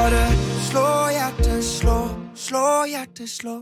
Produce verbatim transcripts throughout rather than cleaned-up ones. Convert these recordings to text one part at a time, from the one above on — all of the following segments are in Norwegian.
Bare slå hjertet, slå, slå hjertet, slå.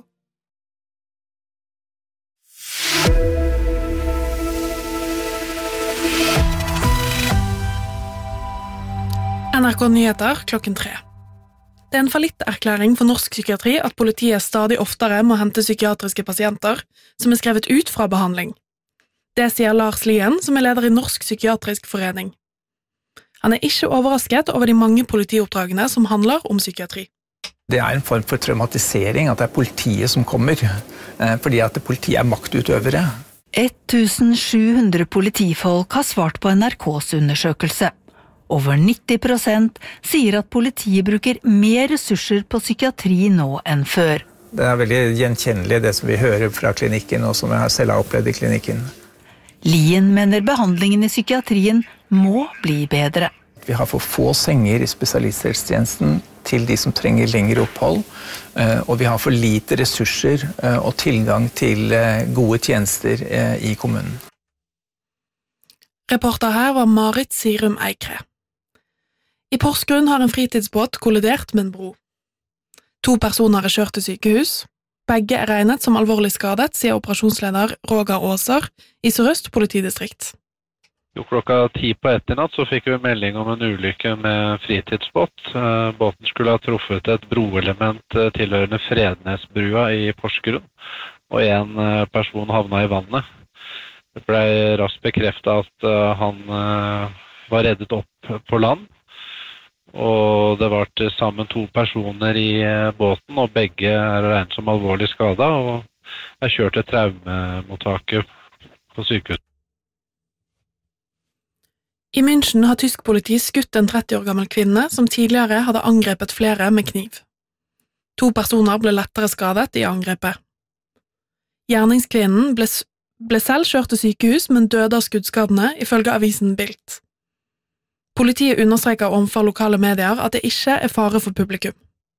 N R K Nyheter klokken tre. Det er en fallitterklæring for norsk psykiatri at politiet stadig oftere må hente psykiatriske pasienter som er skrevet ut fra behandling. Det sier Lars Lien, som er leder i Norsk Psykiatrisk Forening. Han er ikke overrasket over de mange politioppdragene som handler om psykiatri. Det er en form for traumatisering at det er politiet som kommer, fordi at politiet er maktutøvere. sju hundre politifolk har svart på N R K's undersøkelse. Over nitti prosent sier at politiet bruker mer ressurser på psykiatri nå enn før. Det er veldig gjenkjennelig det som vi hører fra klinikken, og som jeg selv har opplevd i klinikken. Lien mener behandlingen i psykiatrien må bli bedre. Vi har for få senger i spesialisthelsetjenesten til de som trenger lengre opphold, og vi har for lite ressurser og tilgang til gode tjenester i kommunen. Reporter her var Marit Sirum Eikre. I Porsgrunn har en fritidsbåt kollidert med en bro. To personer er kjørt til sykehus. Begge er regnet som alvorlig skadet, sier operasjonsleder Roger Åser i Sør-Øst politidistrikt. Jo, klokka ti på etternatt så fikk vi melding om en ulykke med fritidsbåt. Båten skulle ha truffet et broelement tilhørende Frednesbrua i Porsgrunn, og en person havna i vannet. Det ble raskt bekreftet at han var reddet opp på land, og det var til sammen to personer i båten, og begge er regnet som alvorlig skadet, og er kjørt til traumemottaket på sykehus. I München har tysk politi skutt en tretti år gammel kvinne som tidligere hadde angrepet flere med kniv. To personer ble lettere skadet i angrepet. Gjerningskvinnen ble, ble selv kjørt til sykehus, men døde av skuddskadene, ifølge avisen Bild. Politiet understreker overfor lokale medier at det ikke er fare for publikum.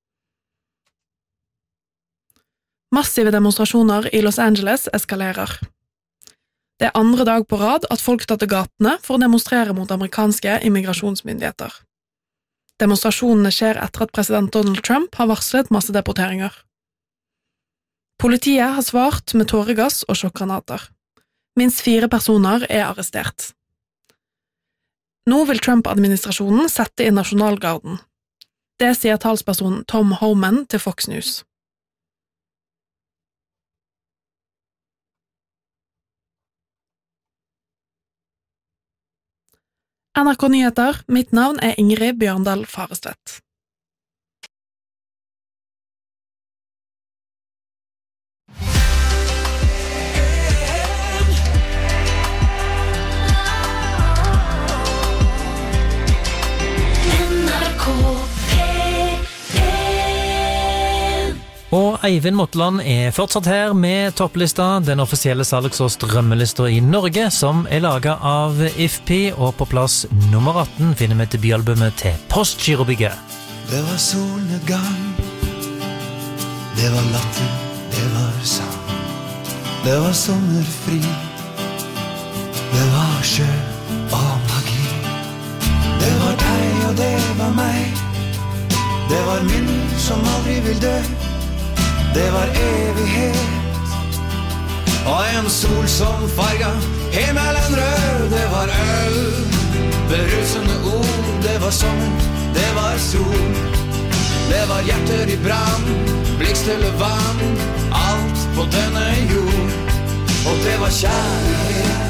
Massive demonstrasjoner i Los Angeles eskalerer. Det er andre dag på rad at folk tar til gatene for å demonstrere mot amerikanske immigrasjonsmyndigheter. Demonstrasjonene skjer etter at president Donald Trump har varslet massedeporteringer. Politiet har svart med tåregass og sjokkgranater. Minst fire personer er arrestert. Nå vil Trump-administrasjonen sette inn nasjonalgarden. Det sier talsperson Tom Homan til Fox News. N R K Nyheter, mitt navn er Ingrid Bjørndal Farestvedt. Og Eivind Motland er fortsatt her med topplista, den offisielle salgs- og strømmelista i Norge, som er laget av I F P, og på plass nummer atten finner vi debutalbumet til Postgirobygget. Det var solnedgang, det var latter, det var sang, det var sommerfri, det var sjø og magi. Det var deg og det var meg, det var minner som aldri vil dø. Det var evighet, og en sol som farga himmelen rød. Det var øl, berusende ord. Det var sommer, det var sol. Det var hjerter i brann, blikkstille vann. Alt på denne jord, og det var kjærlighet.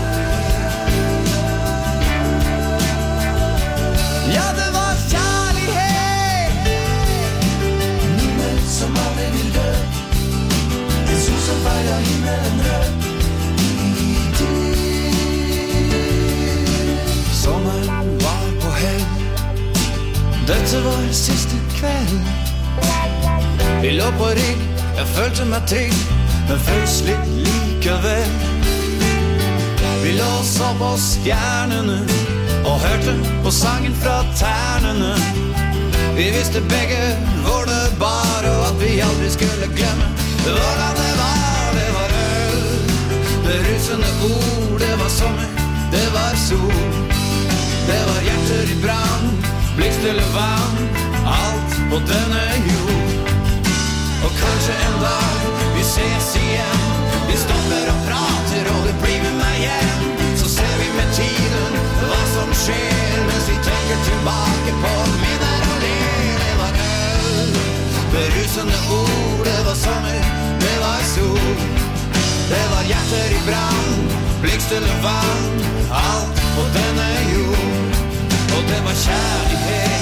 Ja, det var kjærlighet. Minner som aldri vil dø. En sol som farga himmelen rød. I tid. Sommeren var på hell. Dette var siste kveld. Vi lå på rygg, jeg følte meg trygg, men frøs litt likevel. Vi lå og så på stjernene og hørte på sangen fra ternene. Vi visste begge hvor det bar, og at vi aldri skulle glemme hvordan det var. Det var øl, berusende ord. Det var sommer, det var sol. Det var hjerter i brann, blikkstille vann. Alt på på denne jord. Og kanskje en dag vi ses igjen. Vi stopper og prater og du blir med meg hjem. Så ser vi med tiden hva som skjer, mens vi tenker tilbake på minner og ler. Det var øl, berusende ord, det var sommer, det var sol. Det var hjerter i brann, blikkstille vann, alt på denne jord. Og det var kjærlighet.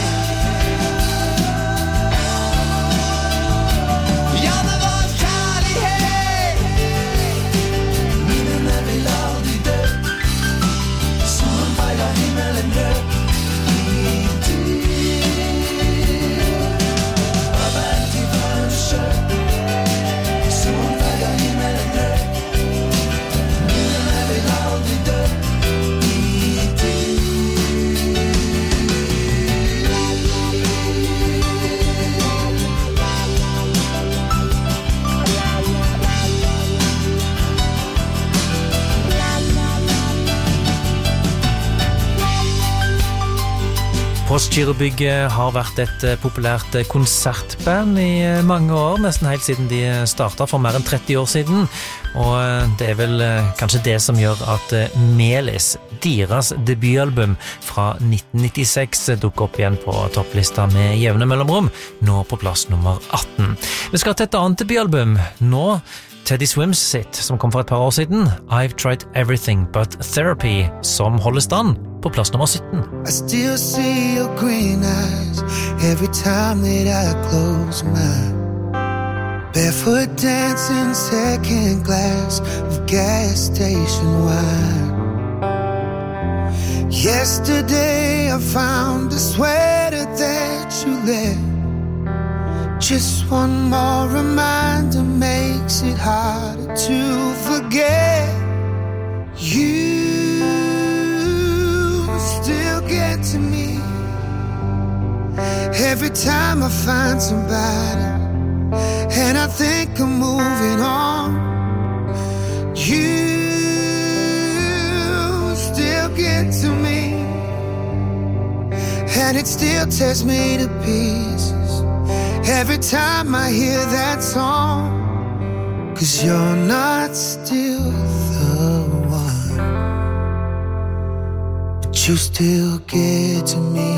Ja, det var kjærlighet. Minnene vil aldri dø. Solen feiler himmelen rød. I dyr av vent i varm sjø. Solen feiler himmelen rød. Minnene vil aldri dø. I dyr. Postgirobygget har vært et populært konsertband i mange år, nesten helt siden de startet for mer enn tretti år siden. Og det er vel kanskje det som gjør at Melis, deres debutalbum fra nitten nittiseks, dukker opp igjen på topplista med jevne mellomrom, nå på plass nummer atten. Vi skal til et annet debutalbum, nå Teddy Swims sitt, som kom for et par år siden, I've Tried Everything But Therapy, som holder stand på plass nummer sytten. I still see your green eyes every time that I close my barefoot dancing second glass of gas station wine. Yesterday I found a sweater that you left. Just one more reminder makes it harder to forget. You still get to me every time I find somebody, and I think I'm moving on. You still get to me, and it still tears me to pieces every time I hear that song. 'Cause you're not still the one, but you still get to me.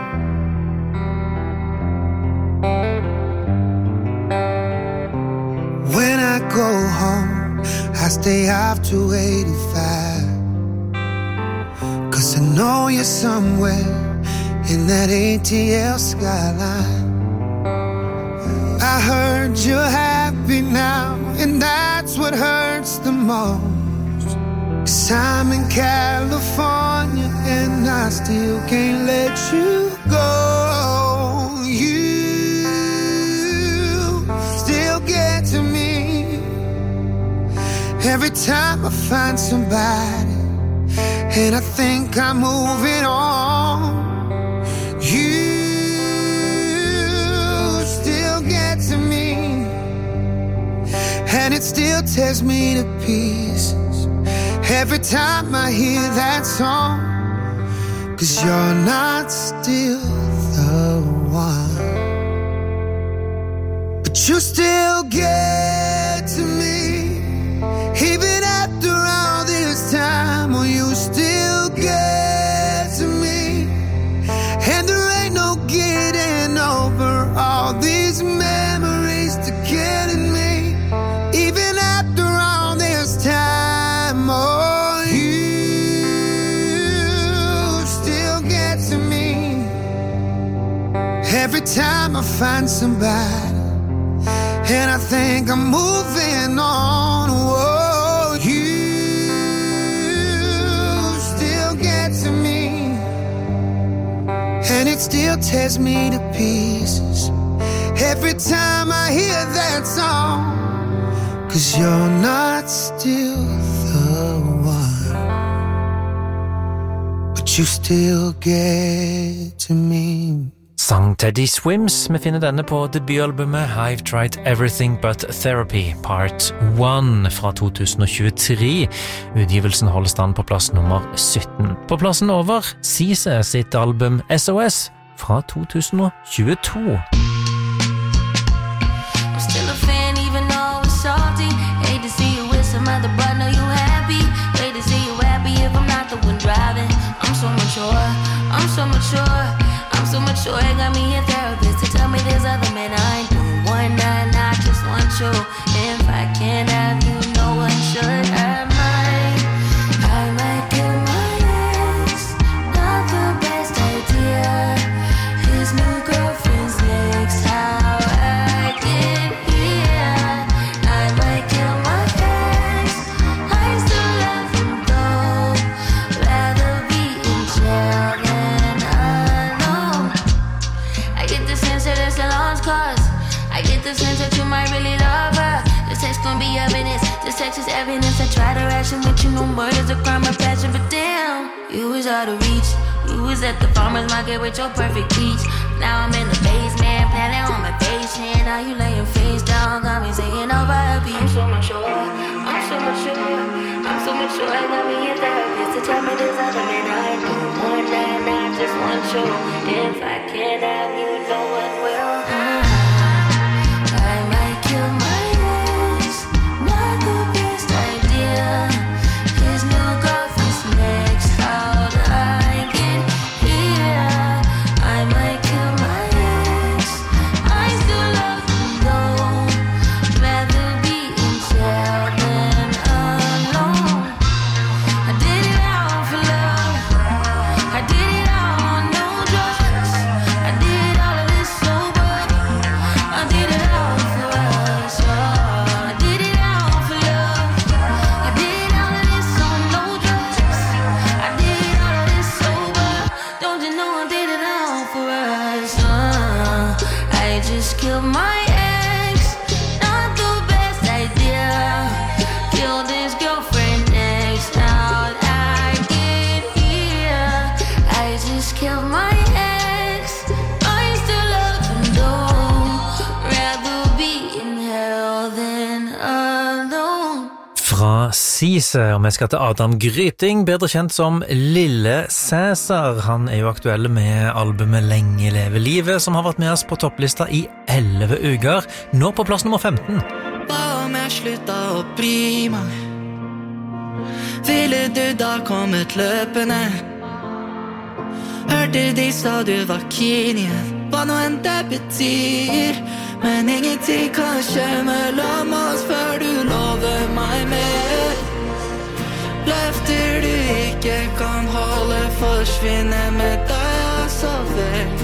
When I go home, I stay up to eighty-five, 'cause I know you're somewhere in that A T L skyline. I heard you're happy now, and that's what hurts the most. 'Cause I'm in California, and I still can't let you go. You still get to me every time I find somebody, and I think I'm moving on. You to me, and it still tears me to pieces every time I hear that song. 'Cause you're not still the one, but you still get to me, even after all this time. Well, you still get to me, and there ain't no getting over all these memories to killing me, even after all this time. Oh, you still get to me every time I find somebody, and I think I'm moving on. Oh, you still get to me, and it still tears me to pieces every time I hear that song. 'Cause you're not still the one, but you still get to me. Sang Teddy Swims. Vi finner denne på debutalbumet I've Tried Everything But Therapy Part one fra to tusen tjuetre. Utgivelsen holder stand på plass nummer sytten. På plassen over Sise sitt album S O S fra to tusen tjueto. so mature, I'm so mature, I'm so mature. It got me a therapist to tell me there's other men I don't want none, I just want you. If I can't have you, no one should have mine. I might kill my ex, not the best idea. His new girlfriend's next, how I get here. I might kill my ex, I still love him though. Rather be in jail than alone. I get the sense that it's a lost cause. I get the sense that you might really love her. This text gon' be evidence, this text is evidence. I try to ration with you, no murder's a crime of passion. But damn, you was out of reach. You was at the farmer's market with your perfect peach. Now I'm in the basement, planning on my patient. Now you laying face down, got me singing over a beat. I'm so mature, I'm so mature, I'm so mature. I got me a therapist to tell me there's other men I don't want that, I just want you. If I can't have you, no one will. I might kill my ex, not the best idea. His new girlfriend's next, how'd I get here? I might kill my ex, I still love him though. Rather be in jail than alone. I did it all for love, I did it all on no drugs. I did all of this sober, I did it all for us. I did it all for love, I did all of this on no drugs. I did all of this sober, don't you know I did it all for us. uh, I just killed my ex, not the best idea. Killed his girlfriend next, how'd I get here? I just killed my ex, I still love him though. Rather be in hell than alone. Fra Cæsar, og vi skal til Adam Gryting, bedre kjent som Lille Cæsar. Han er jo aktuell med albumet Lenge leve livet, som har vært med oss på topplista i elleve uker, nå på plass nummer femten. Hva om jeg slutta å bry meg? Ville du da kommet løpende? Hørte de sa du var keen igjen, hva nå enn det betyr. Men ingenting kan skje mellom oss før du lover meg mer. Løfter du ikke kan holde, forsvinner med deg altså vekk.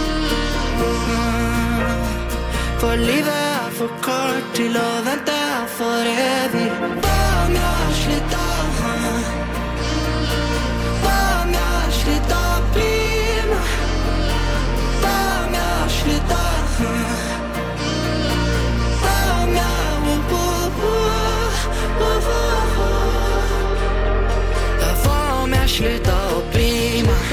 For livet er for kort til å vente for evig. Hva om jeg slutta? Hva om jeg slutta å bry meg? Hva om jeg slutta? Hva om jeg wo, wo, wo, wo, wo. Ja, hva om jeg slutta å bry meg?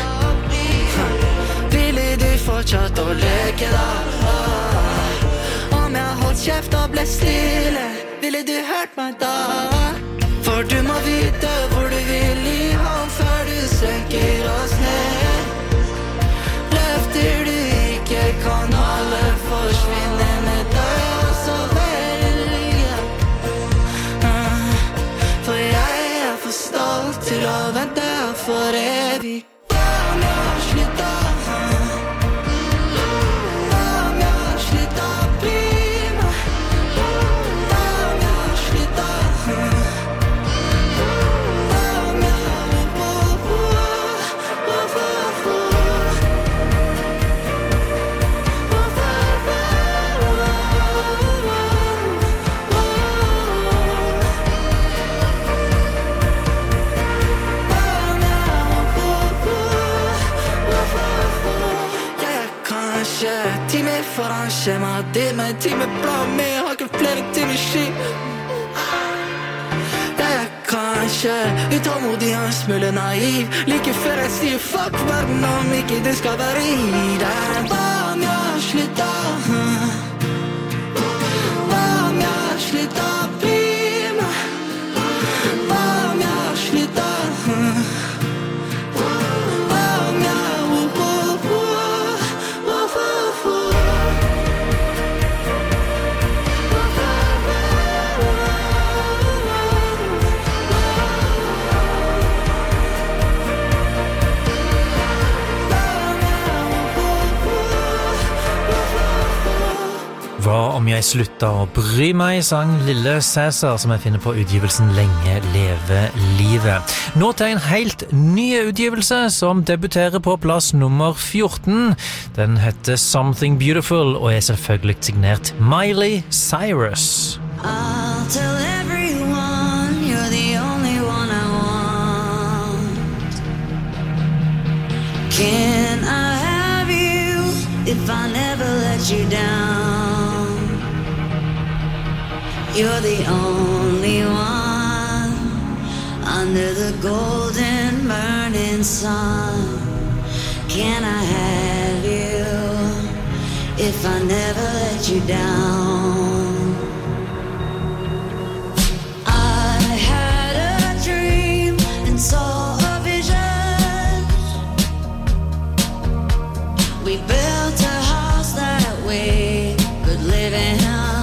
Ville du fortsatt å leke da? Om jeg holdt kjeft og ble stille, ville du hørt meg da? For du må vite hvor du vil i hånd før du senker oss ned. Løfter du ikke kan alle forsvinne med deg også vel. For jeg er for stolt til å vente for evig. Hva om jeg slutta? Time foran skjema, det med time bra med, har ikke flere timer ski. Jeg er kanskje utålmodig og en smule naiv, like før jeg sier fuck verden om ikke det skal være i deg. Hva om jeg slutta? Hva om jeg slutta å bry meg? Hva om jeg slutta? Hva om jeg wo, wo, wo, wo, wo, wo. Hva om jeg slutta å bry meg, sang Lille Cæsar, som jeg finner på utgivelsen Lenge leve livet. Nå til en helt ny utgivelse som debuterer på plass nummer fjorten. Den heter Something Beautiful og er selvfølgelig signert Miley Cyrus. I'll tell everyone you're the only one I want. Can I have you if I never let you down? You're the only one under the golden burning sun. Can I have you if I never let you down? I had a dream and saw a vision. We built a house that we could live in.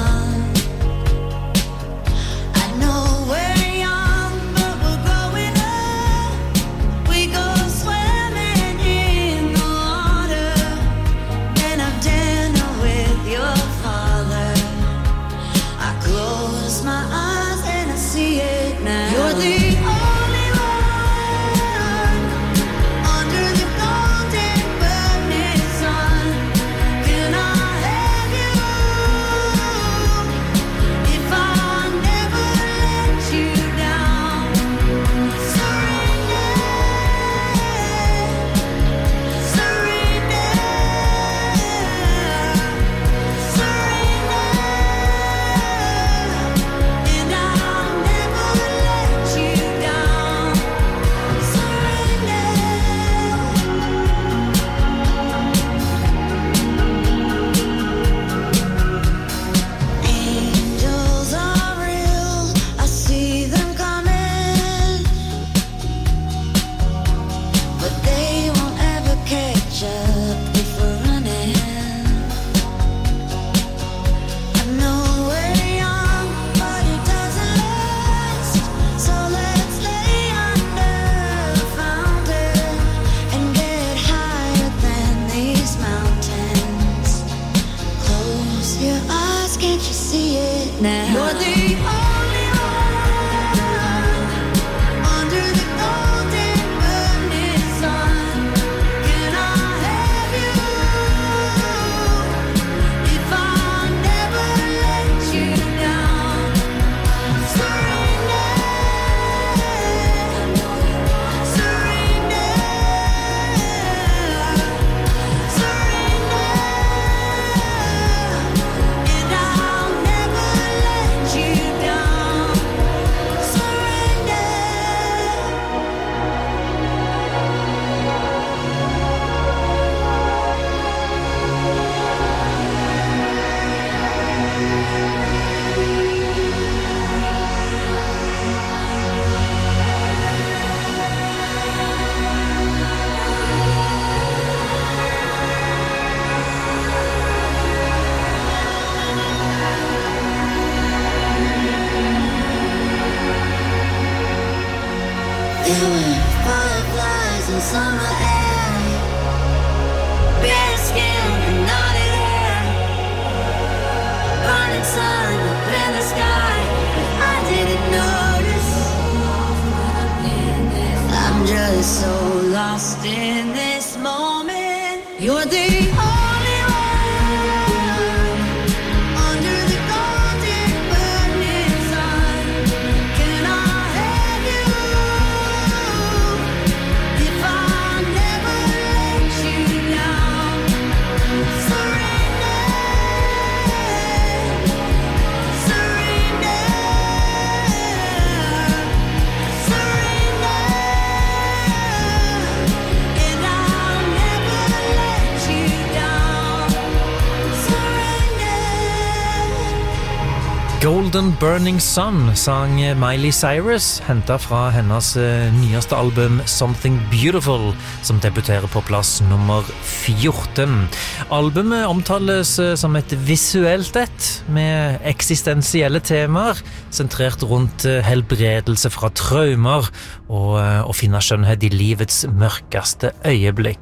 Golden Burning Sun sang Miley Cyrus, hentet fra hennes nyeste album Something Beautiful, som debuterer på plass nummer fjorten. Albumet omtales som et visuelt et, med eksistensielle temaer, sentrert rundt helbredelse fra traumer og å finne skjønnhet i livets mørkeste øyeblikk.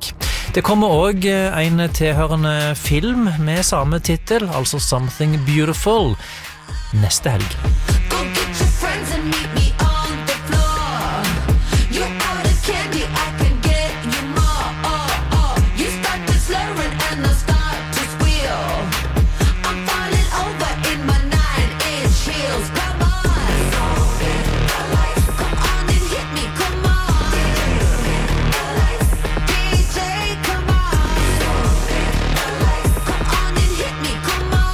Det kommer også en tilhørende film med samme titel, altså Something Beautiful, neste helg. Go get your friends and meet me on the floor. You're out of candy, I can get you more. Oh, oh. You start to slurring and I start to squeal. I'm falling over in my nine-inch heels. Come on, come on and hit me. Come on, D J. Come on, come on and hit me. Come on.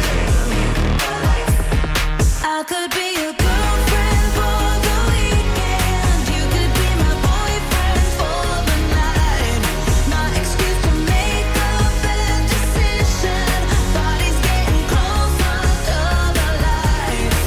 I could be your girlfriend for the weekend. You could be my boyfriend for the night. My excuse to make a bad decision. Body's getting close under the lights.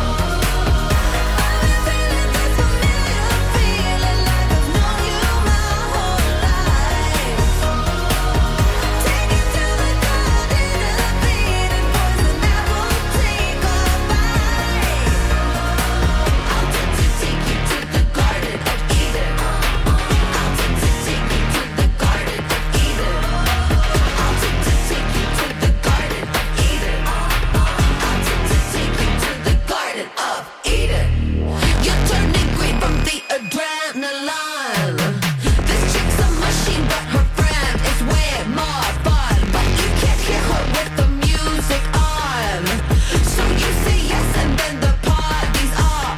I've been feeling this familiar feeling like I've known you my whole life. Take it to the garden and beat it, poison that won't take a bite. I'll take to take you to the garden of Eden. I'll take to take you to the garden of Eden. I'll take to take you to the garden of Eden. I'll take to take you to the garden of Eden. You're turning green from the adrenaline. This chick's a machine, but her friend is way more fun. But you can't hear her with the music on. So you say yes and then the party's on.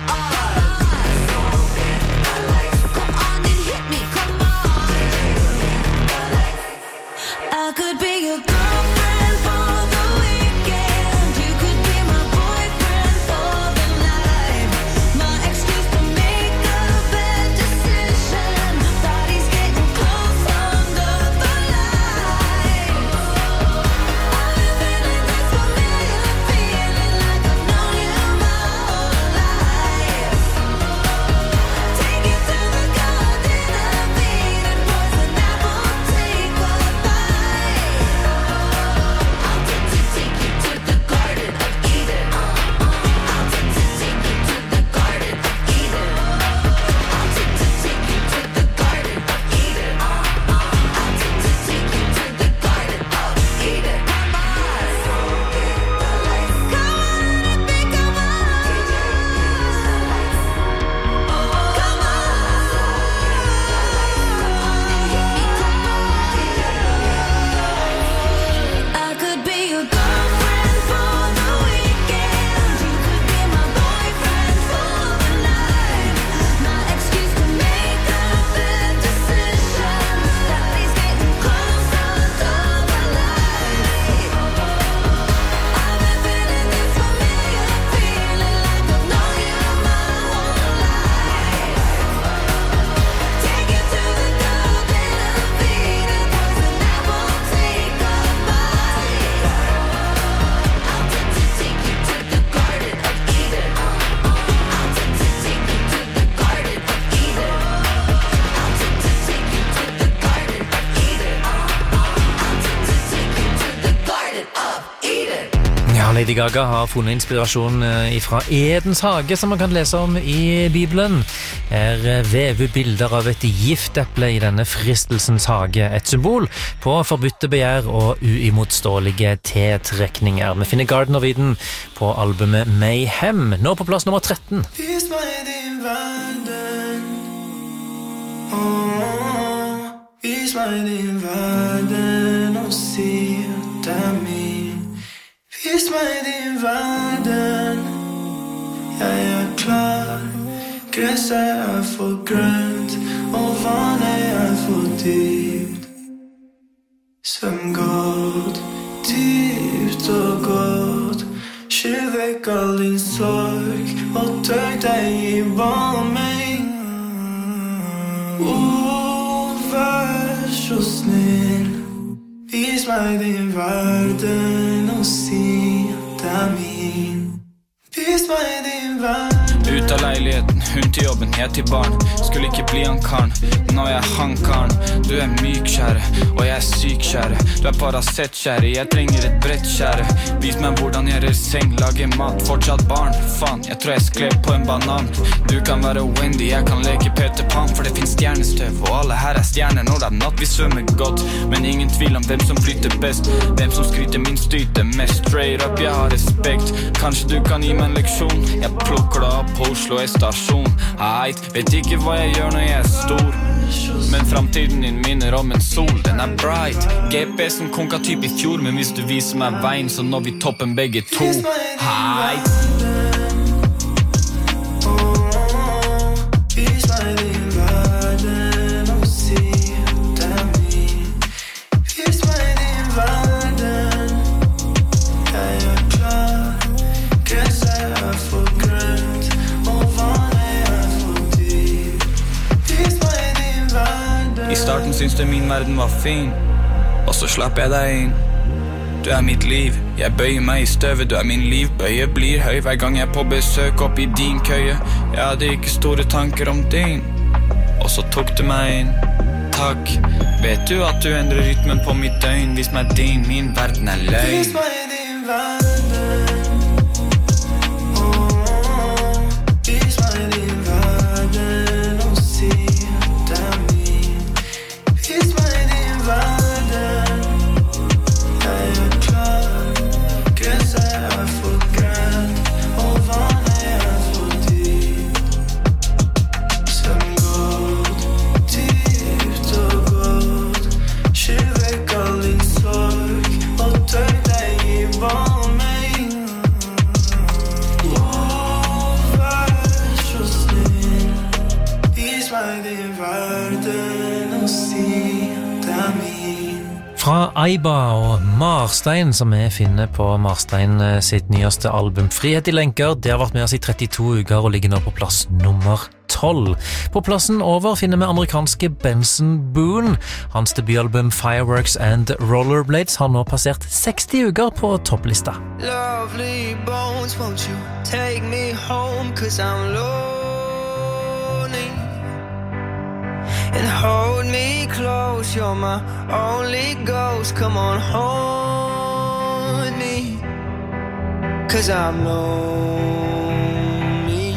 Come on and hit me, come on. I could be your girlfriend for the weekend. You could be my boyfriend for the night. My excuse to make a bad decision. Body's getting close under the lights. I've been feeling this familiar feeling like I've known you my whole life. Take it to the garden and beat it, poison that won't take a bite. I'll take to take you to the garden of Eden. I'll take to take you to the garden of Eden. I'll take to take you to the garden of Eden. I'll take to take you to the garden of Eden. Come on, come on and be come on. Come on, I could be your girlfriend for the weekend. You could be my boyfriend for the night. My excuse to make a bad decision. Body's getting close under the lights. I've been feeling this familiar feeling like I've known you my whole life. Take it to the garden and beat it, poison that won't take a bite. I'll take to take you to the garden of Eden. I'll take to take you to the garden of Eden. I'll take to take you to the garden of Eden. I'll take to take you to the garden of Eden. Ja, Lady Gaga har funnet inspirasjon eh, fra Edens hage, som man kan lese om i Bibelen. Her eh, vever bilder av et gifteple i denne fristelsens hage, et symbol på forbytte begjær og uimotståelige tiltrekninger. Vi finner Garden of Eden på albumet Mayhem, nå på plass nummer tretten. Vis meg din verden. Åh, vis meg din verden og si at det er min. Vis meg din verden. Jeg er klar. Gresset er for grønt og vannet er for dypt. Svøm godt, dypt og godt. Skyll vekk all din sorg og tørk deg i varming. Åh, vær så snill. Vis meg din verden og si at det er min. Vis meg din verden. Ut av leiligheten, hund til jobben, jeg til barn. Skulle ikke bli han karn, nå er jeg han karn. Du er myk, kjære, og jeg er syk, kjære. Du er Paracet, kjære, jeg trenger et brett, kjære. Vis meg hvordan jeg rør seng, lager mat, fortsatt barn. Faen, jeg tror jeg skled på en banan. Du kan være Wendy, jeg kan leke Peter Pan, for det finnes stjernestøv, og alle her er stjerner når det er natt. Vi svømmer godt, men ingen tvil om hvem som flyter best. Hvem som skryter minst, styter mest. Straight up, jeg har respekt. Kanskje du kan gi meg en leksjon. Jeg plukker deg opp på Oslo er stasjon. Heit, vet ikke hva jeg gjør når jeg er stor, men fremtiden din minner om en sol. Den er bright. G P S-en konka typ i fjor, men hvis du viser meg veien, så når vi toppen begge to. Heit. Vis meg din verden og si det er min. Vis meg din verden. Jeg er klar. Gresset er for grønt, og vannet er for dyp. Vis meg din verden. I starten syns du min verden var fin, og så slapp jeg deg inn. Du er mitt liv, jeg bøyer meg i støvet. Du er min livbøye, blir høy hver gang jeg er på besøk opp i din køye. Jeg hadde ikke store tanker om din, og så tok du meg inn. Takk, vet du at du endrer rytmen på mitt døgn. Vis meg din, min verden er løgn. Vis meg din verden. Oh, vis meg din verden og si det er min. Vis meg din verden. Fra Aiba og Marstein, som vi finner på Marstein sitt nyeste album Frihet i lenker. Det har vært med oss i trettito uker og ligger nå på plass nummer tolv. På plassen over finner vi amerikanske Benson Boone. Hans debutalbum Fireworks and Rollerblades har nå passert seksti uker på topplista. Lovely bones, won't you take me home, 'cause I'm lonely. And hold me close, you're my only ghost. Come on, hold me, 'cause I'm lonely.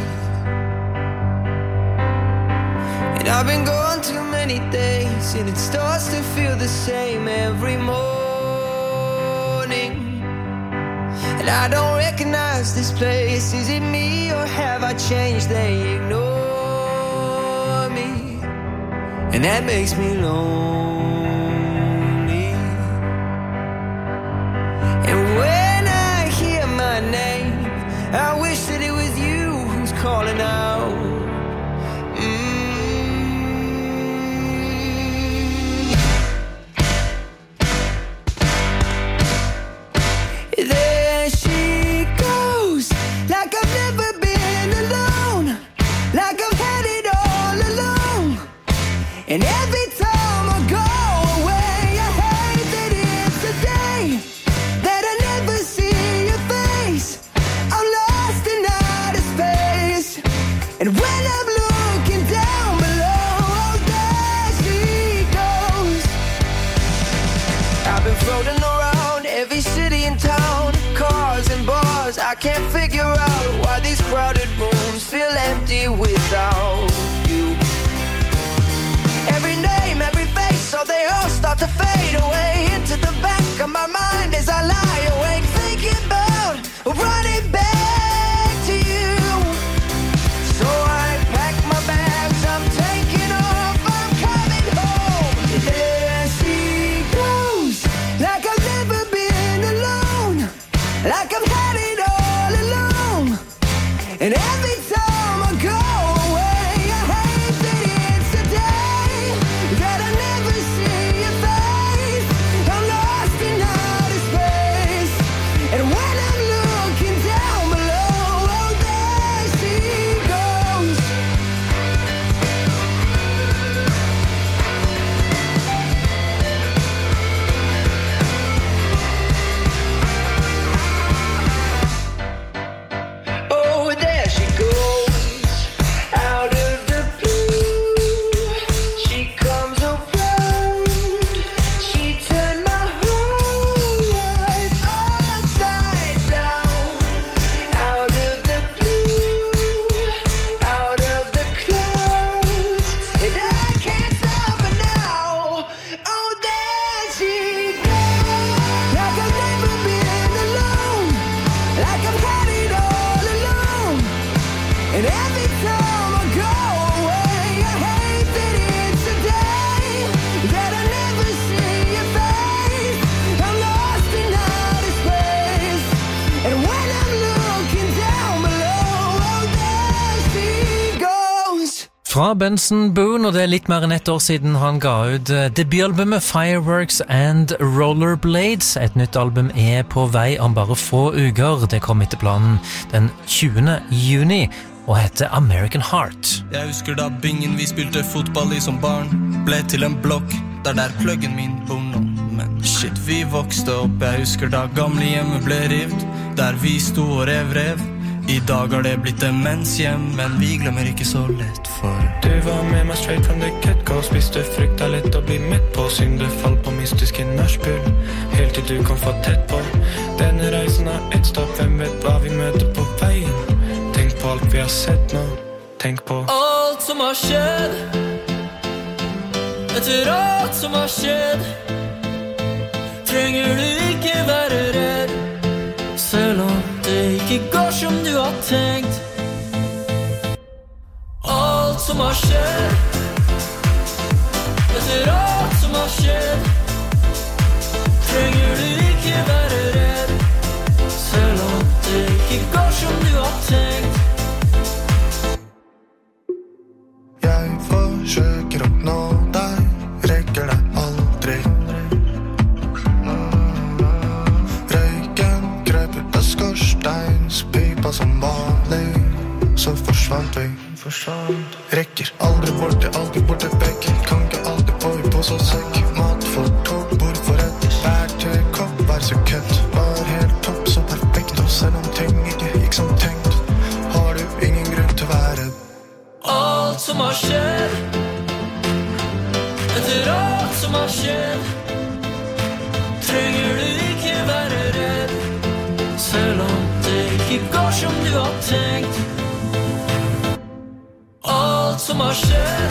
And I've been gone too many days, and it starts to feel the same every morning. And I don't recognize this place. Is it me, or have I changed? They ignore me, and that makes me lonely. And when I hear my name, I wish that it was you who's calling out. Mm. There she goes, like I've never been alone, like I've had it all alone. And every time I go away, I hate that it's a day that I never see your face. I'm lost in outer space, and when I'm looking down below, oh, there she goes. I've been floating around every city and town, cars and bars. I can't figure out why these crowded rooms feel empty without you. Every name, every face, so they all start to fade away into the back of my mind as I lie awake, thinking about running back to you. So I pack my bags, I'm taking off, I'm coming home. There she goes, like I've never been alone, like I've had it all along. And every time I go away, I hate that it's a day that I never see your face. I'm lost in outer space. Fra Benson Boone, og det er litt mer enn ett år siden han ga ut debutalbumet Fireworks and Rollerblades. Et nytt album er på vei om bare få uker. Det kom etter planen den tjuende juni og heter American Heart. Jeg husker da bingen vi spilte fotball i som barn ble til en blokk, der der pluggen min bor nå. Men shit, vi vokste opp. Jeg husker da gamle hjemme ble rivd, der vi sto og rev rev. I dag har det blitt demenshjem, men vi glemmer ikke så lett for Du var med meg straight from the get-go, spiste frukt er lett å bli mett på, syndefall på mystiske nachspiel, helt til du kom for tett på. Denne reisen har ett stopp, hvem vet hva vi møter på veien? Tenk på alt vi har sett nå, tenk på alt som har skjedd, etter alt som har skjedd, trenger du ikke være redd, selv om det ikke går som du har tenkt. Alt som har skjedd, etter alt som har skjedd, trenger du ikke være redd, selv om det ikke går som du har tenkt. Jeg forsøker å nå deg, rekker deg aldri. Røyken krøp ut av skorsteinspipa som vanlig, så forsvant vi. Rekker aldri bort, jeg alltid borte vekk. Kan ikke alltid få i pose og sekk. Mat for to, bord for ett. Bær til kopp, vær så køtt. Var helt topp, så perfekt. Og selv om ting ikke gikk som tenkt, har du ingen grunn til å være. Alt som har skjedd, etter alt som har skjedd, trenger du ikke være redd, selv om det ikke går som du har tenkt. Alt som har skjedd,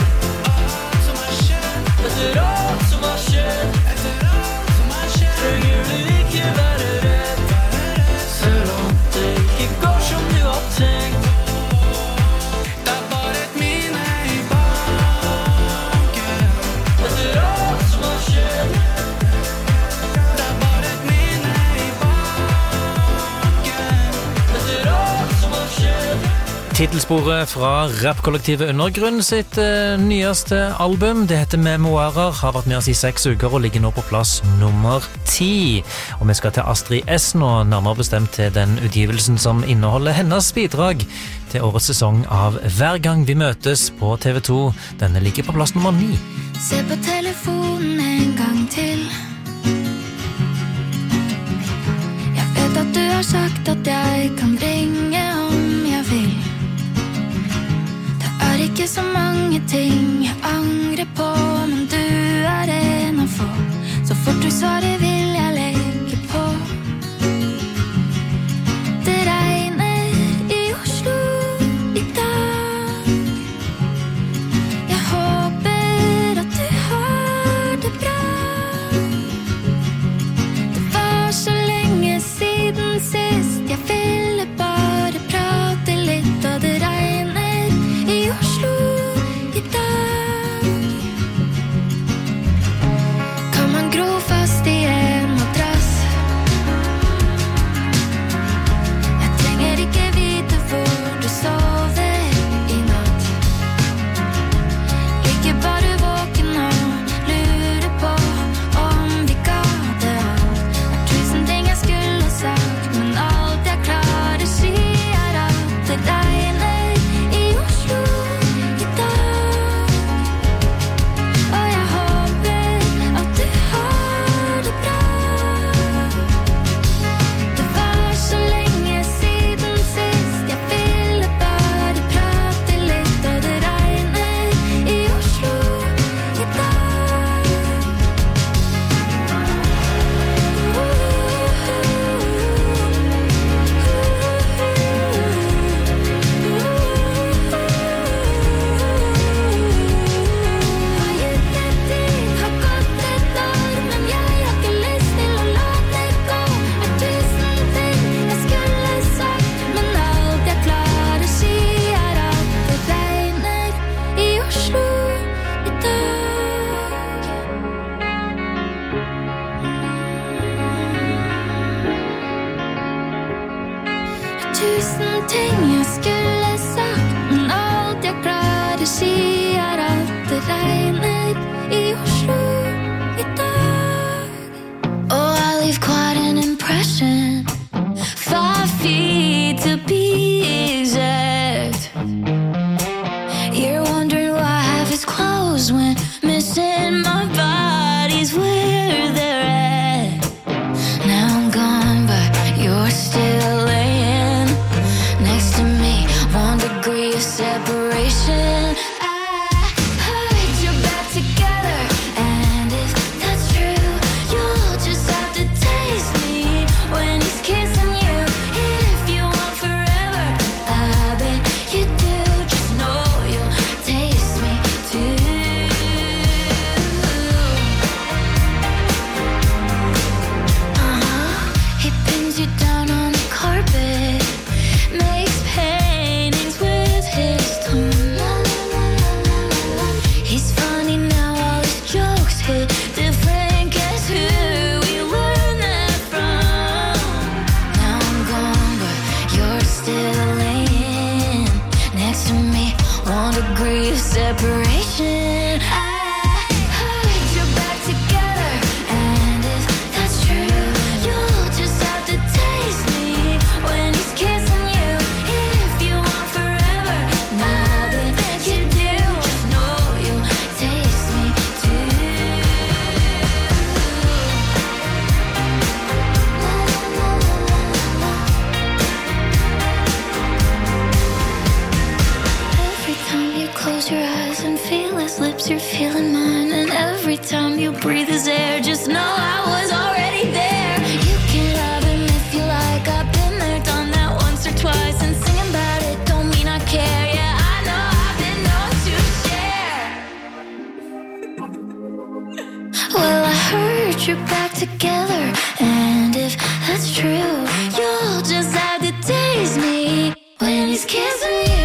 etter alt som har skjedd, trenger du ikke være redd, selv om det ikke går som du har tenkt. Det er bare et minne i banken, etter alt som har skjedd. Det er bare et minne i banken, etter alt som har skjedd. Titelsporet fra rappkollektivet Undergrunn sitt eh, nyeste album, det heter Memoarer, har vært med oss i seks uker og ligger nå på plass nummer ti. Og vi skal til Astrid S nå, nærmere bestemt til den utgivelsen som inneholder hennes bidrag til årets sesong av Hver gang vi møtes på T V to. Denne ligger på plass nummer ni. Se på telefonen en gang til. Jeg vet at du har sagt at jeg kan ringe om jeg vil. Det er ikke så mange ting jeg angrer på, men du er en av få. Så fort du svarer vil jeg legge på. Det regner i Oslo i dag. Jeg håper at du har det bra. Det var så lenge siden sist jeg ville bare prate litt, og det regner i Oslo i dag. Kan man gro fast i en madrass? Jeg trenger ikke vite hvor du sover i natt. Ikke bare våken og lure på om vi ga det alt. Det er tusen ting jeg skulle sagt, men alt jeg klarer si er at det regner i Oslo i dag. Og jeg håper at du har det bra. Det var så lenge siden sist jeg ville bare prate litt, og det regner i Oslo i dag. Har gitt det tid, har gått et år, men jeg har ikke lyst til å la det gå. Er tusen ting jeg skulle sagt, men alt jeg klarer si er at det regner i Oslo i dag. Er tusen ting jeg skulle sagt, men alt jeg klarer si regnet i Oslo i dag. Oh, I leave quite an impression, five feet to be exact. You're wondering why I have his clothes when missing my body's where they're at. Now I'm gone, but you're still laying next to me, one degree of separation. Separation. I heard you're back together, and if that's true, you'll just have to taste me when he's kissing you. If you want forever, now that you do, just know you'll taste me too. Every time you close your eyes and feel his lips, you're feeling mine. And every time you breathe his air, just know I was already there. You can love him if you like, I've been there, done that once or twice. And singing about it don't mean I care. Yeah, I know I've been known to share. Well, I heard you're back together, and if that's true, you'll just have to taste me when he's kissing you.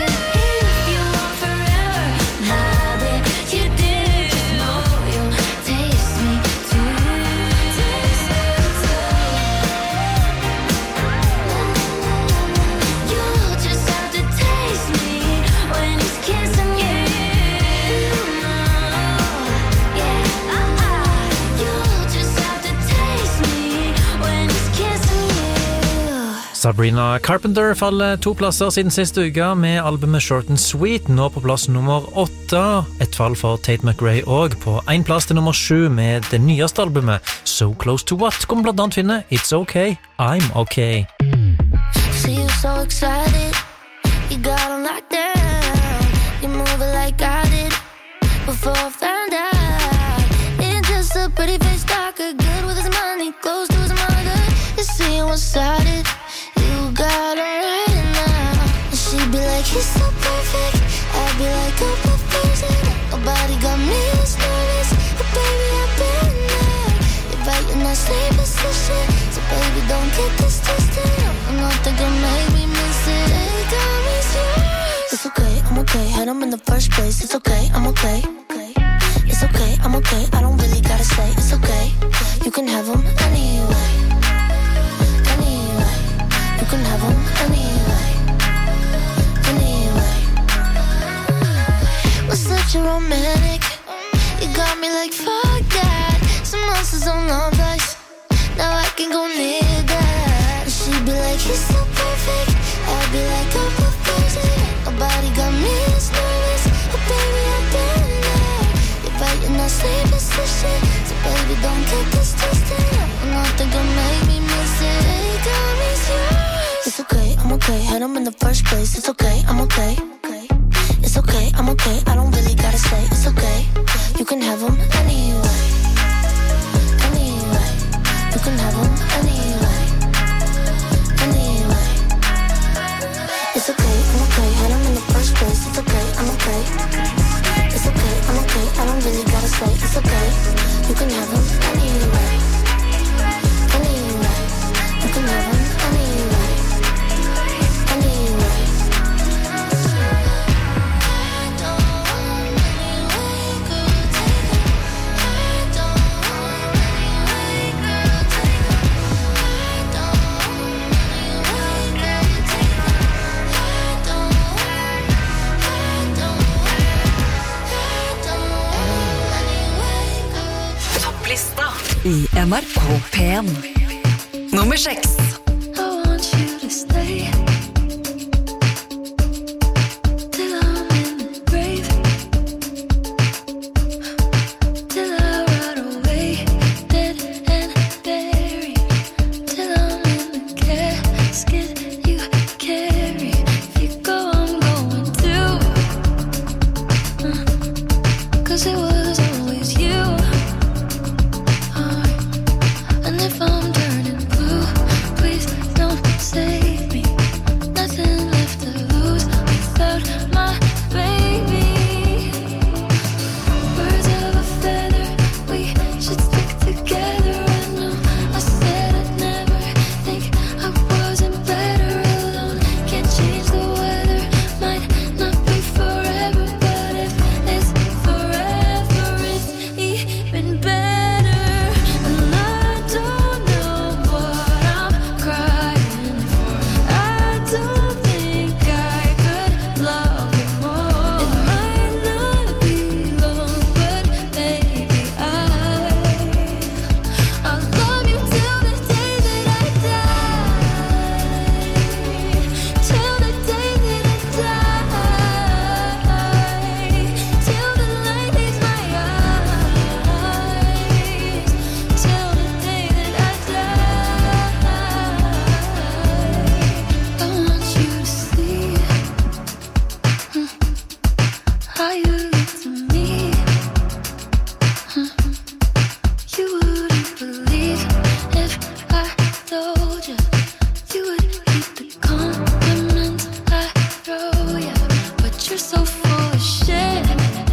Sabrina Carpenter faller to plasser siden siste uke med albumet Short and Sweet, nå på plass nummer åtte. Et fall for Tate McRae også, på en plass til nummer sju med det nyeste albumet So Close to What, kommer blant annet finne It's Okay, I'm Okay. See you so excited, you got on lockdown. You move it like I did before I found out. It's just a pretty face talker, good with his money, close to his mother. You see him one-sided, you got her right now. And she'd be like, he's so perfect, I'd be like, oh, perfect. Nobody got me as nervous, but baby, I've been there. You're right in that same position, so baby, don't get this twisted. I'm not thinking maybe miss it, hey, got me serious. It's okay, I'm okay, had him in the first place. It's okay, I'm okay. It's okay, I'm okay, I don't really gotta say. It's okay, you can have him anyway. Anyway, you can have him anyway. Anyway, we're such a romantic. You got me like fuck that. Some monsters on love ice, now I can go near that. And she'd be like, he's so perfect, I'd be like, oh, perfect. Nobody got me as nervous, but baby, I've been there. You're right in that same position, so baby, don't get this twisted. I'm not thinking maybe miss it, hey, got me serious. It's okay, I'm okay, had him in the first place. It's okay, I'm okay. It's okay, I'm okay, I don't really gotta say. It's okay, you can have him anyway. Anyway, you can have him anyway. Anyway, it's okay, I'm okay, had him in the first place. It's okay, I'm okay. It's okay, I'm okay, I don't really gotta say. It's okay, you can have him anyway. Anyway, you can have him anyway. Anyway, I don't want anyway, girl, take it. I don't want anyway, girl, take it. I don't want anyway, girl, take it. I don't want, I don't want, I don't want. i N R K P en. Nummer seks. I want you to stay till I'm in the grave, till I rot away, dead and buried, till I'm in the casket you carry. If you go, I'm going too, uh, 'cause it was always you. Uh, and if I'm turning blue, please don't save me. Nothing left to lose without my baby. Birds of a feather, we should stick together. I know I said I'd never think I wasn't better alone. Can't change the weather, might not be forever, but if it's forever, it's even better. And I don't know what I'm crying for. I don't think I could love you more. It might not be long, but baby, I I'll love you till the day that I die. Till the day that I die. Till the light leaves my eyes. Till the day that I die. I want you to see mm, how you look to me. Mm, You wouldn't believe if I told you. You would hate the compliments I throw you, but you're so full of shit.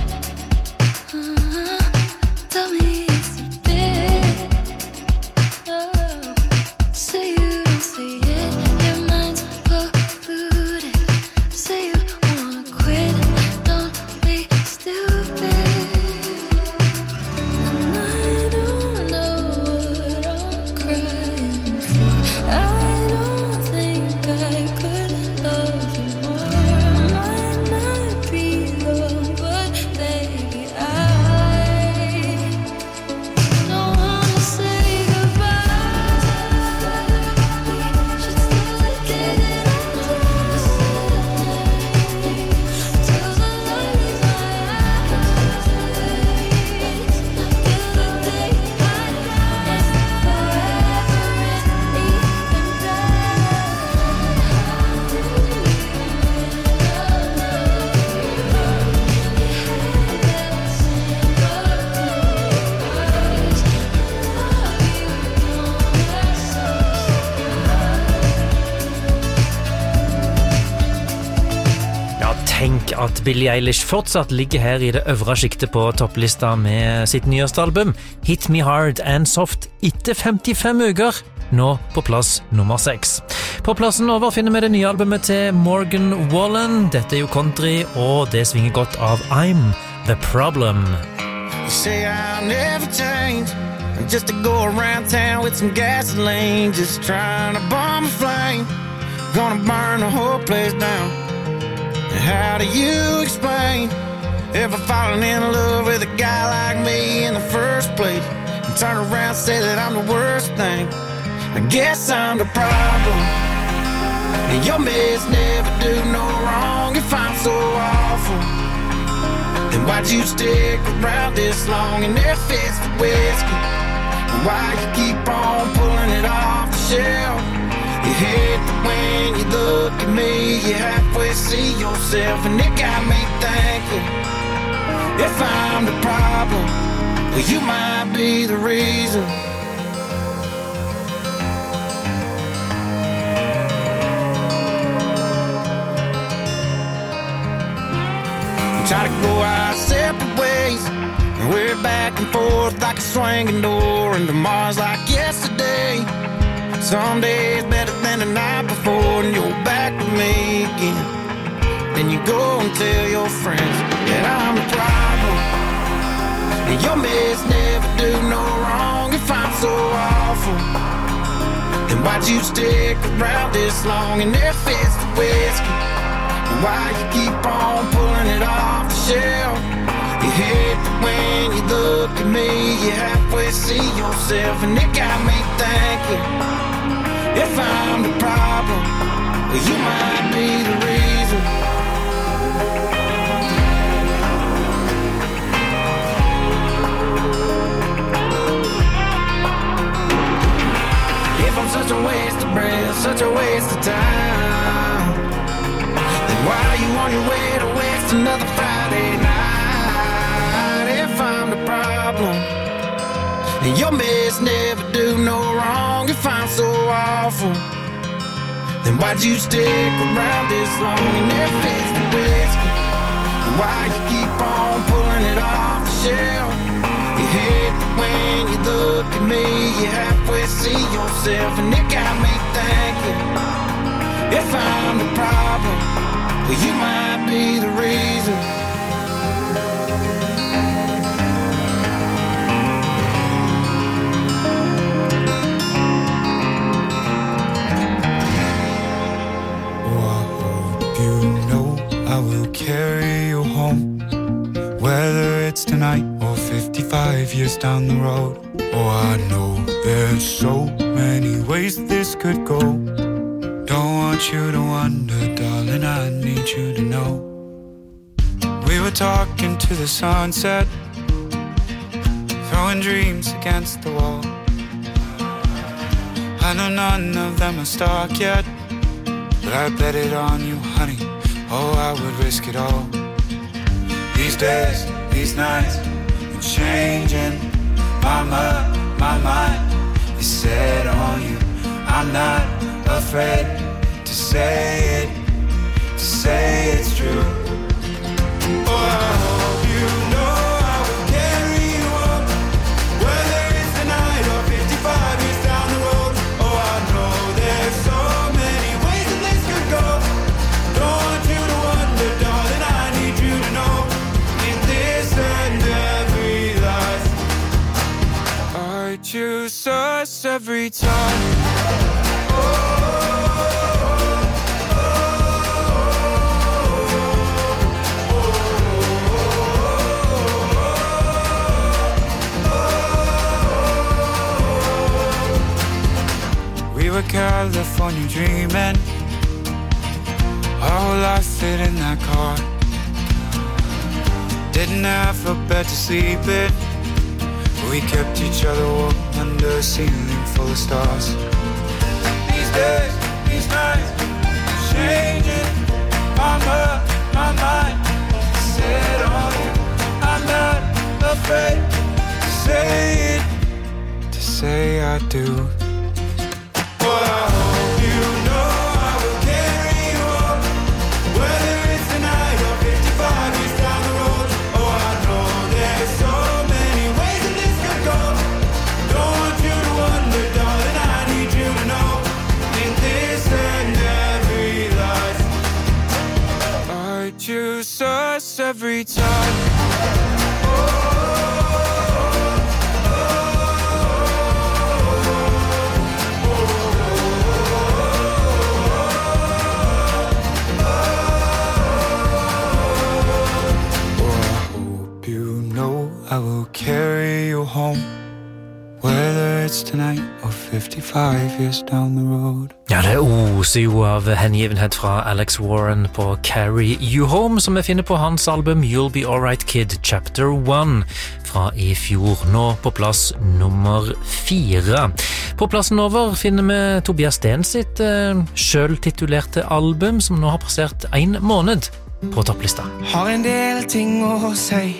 Uh, Tell me it's a bit. Oh, say you don't see it, your mind's polluted. Say you wanna quit, don't be stupid. And I don't know what I'm crying for. I don't think I could love you more. Might not be long, but baby, I don't wanna say goodbye. We should still together till the light leaves my eyes. Till the day I die, forever is even Ja, tenk at Billie Eilish fortsatt ligger her i det øvre skiktet på topplista med sitt nyeste album Hit Me Hard and Soft etter femtifem uker, nå på plass nummer seks. På plassen over finner vi det nye albumet til Morgan Wallen. Dette er jo country, og det svinger godt av I'm The Problem. You say I'll never change, just to go around town with some gasoline, just trying to bomb a flame, gonna burn the whole place down. And how do you explain ever falling in love with a guy like me in the first place, and turn around and say that I'm the worst thing? I guess I'm the problem, and your mess never do no wrong. If I'm so awful, then why'd you stick around this long? And if it's the whiskey, then why you keep on pulling it off the shelf? You hate that when you look at me, you halfway see yourself, and it got me thinking, if I'm the problem, well, you might be the reason. Try to go our separate ways, and we're back and forth like a swinging door, and tomorrow's like yesterday. Some days better than the night before, and you're back with me again. Then you go and tell your friends that I'm the problem, and your mess never do no wrong. If I'm so awful, then why'd you stick around this long? And if it's the whiskey, why you keep on pulling it off the shelf? You hate it when you look at me, you halfway see yourself, and it got me thinking, if I'm the problem, well, you might be the reason. If I'm such a waste of breath, such a waste of time, then why are you on your way to waste another Friday night? If I'm the problem, and your mess never do no wrong, if I'm so awful, then why'd you stick around this long and if it's the whiskey? Why you keep on pulling it off the shelf? You hate it when you look at me, you halfway see yourself, and it got me thinking, if I'm the problem, well, you might be the reason. I will carry you home, whether it's tonight or fifty-five years down the road. Oh, I know there's so many ways this could go. Don't want you to wonder, darling, I need you to know. We were talking to the sunset, throwing dreams against the wall. I know none of them are stuck yet, but I bet it on you, honey. Oh, I would risk it all. These days, these nights, I'm changing. Mama, my mind is set on you. I'm not afraid to say it, to say it's true. Oh, I hope you know I will carry you up, whether it's tonight or fifty-five years down the road. Oh, I know there's so many ways that this could go. Don't want you to wonder, darling, I need you to know, in this and every life, I choose us every time. Oh, we were California dreaming, our whole life fit in that car. Didn't have a bed to sleep in, but we kept each other warm under a ceiling full of stars. These days, these nights, changing. Mama, my mind set on you. I'm not afraid to say it, to say I do. Oh, I hope you know I will carry you up, whether it's tonight or fifty-five years down the road. Oh, I know there's so many ways that this could go. Don't want you to wonder, darling, I need you to know, in this and every life, I choose us every time. I will carry you home, whether it's tonight or fifty-five years down the road. Ja, det oser jo av hengivenhet fra Alex Warren på Carry You Home, som vi finner på hans album You'll Be Alright Kid Chapter one fra i fjor, nå på plass nummer fire. På plassen over finner vi Tobias Sten sitt eh, selv titulerte album, som nå har passert en måned på topplista. Har en del ting å si,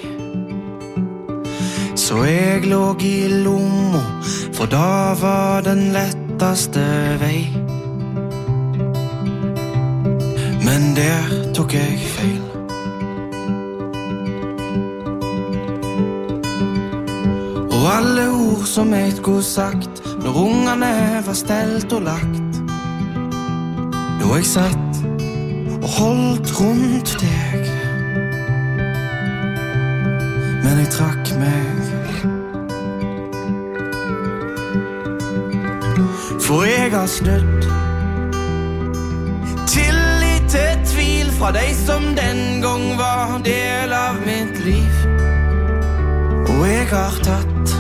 så jeg låg i lomma, for da var den letteste vei. Men der tok jeg feil. Og alle ord som jeg skulle sagt, når ungene var stelt og lagt, da jeg satt og holdt rundt deg, men jeg trakk meg. For jeg har snudd tillit til tvil fra deg som den gang var del av mitt liv. jeg har tatt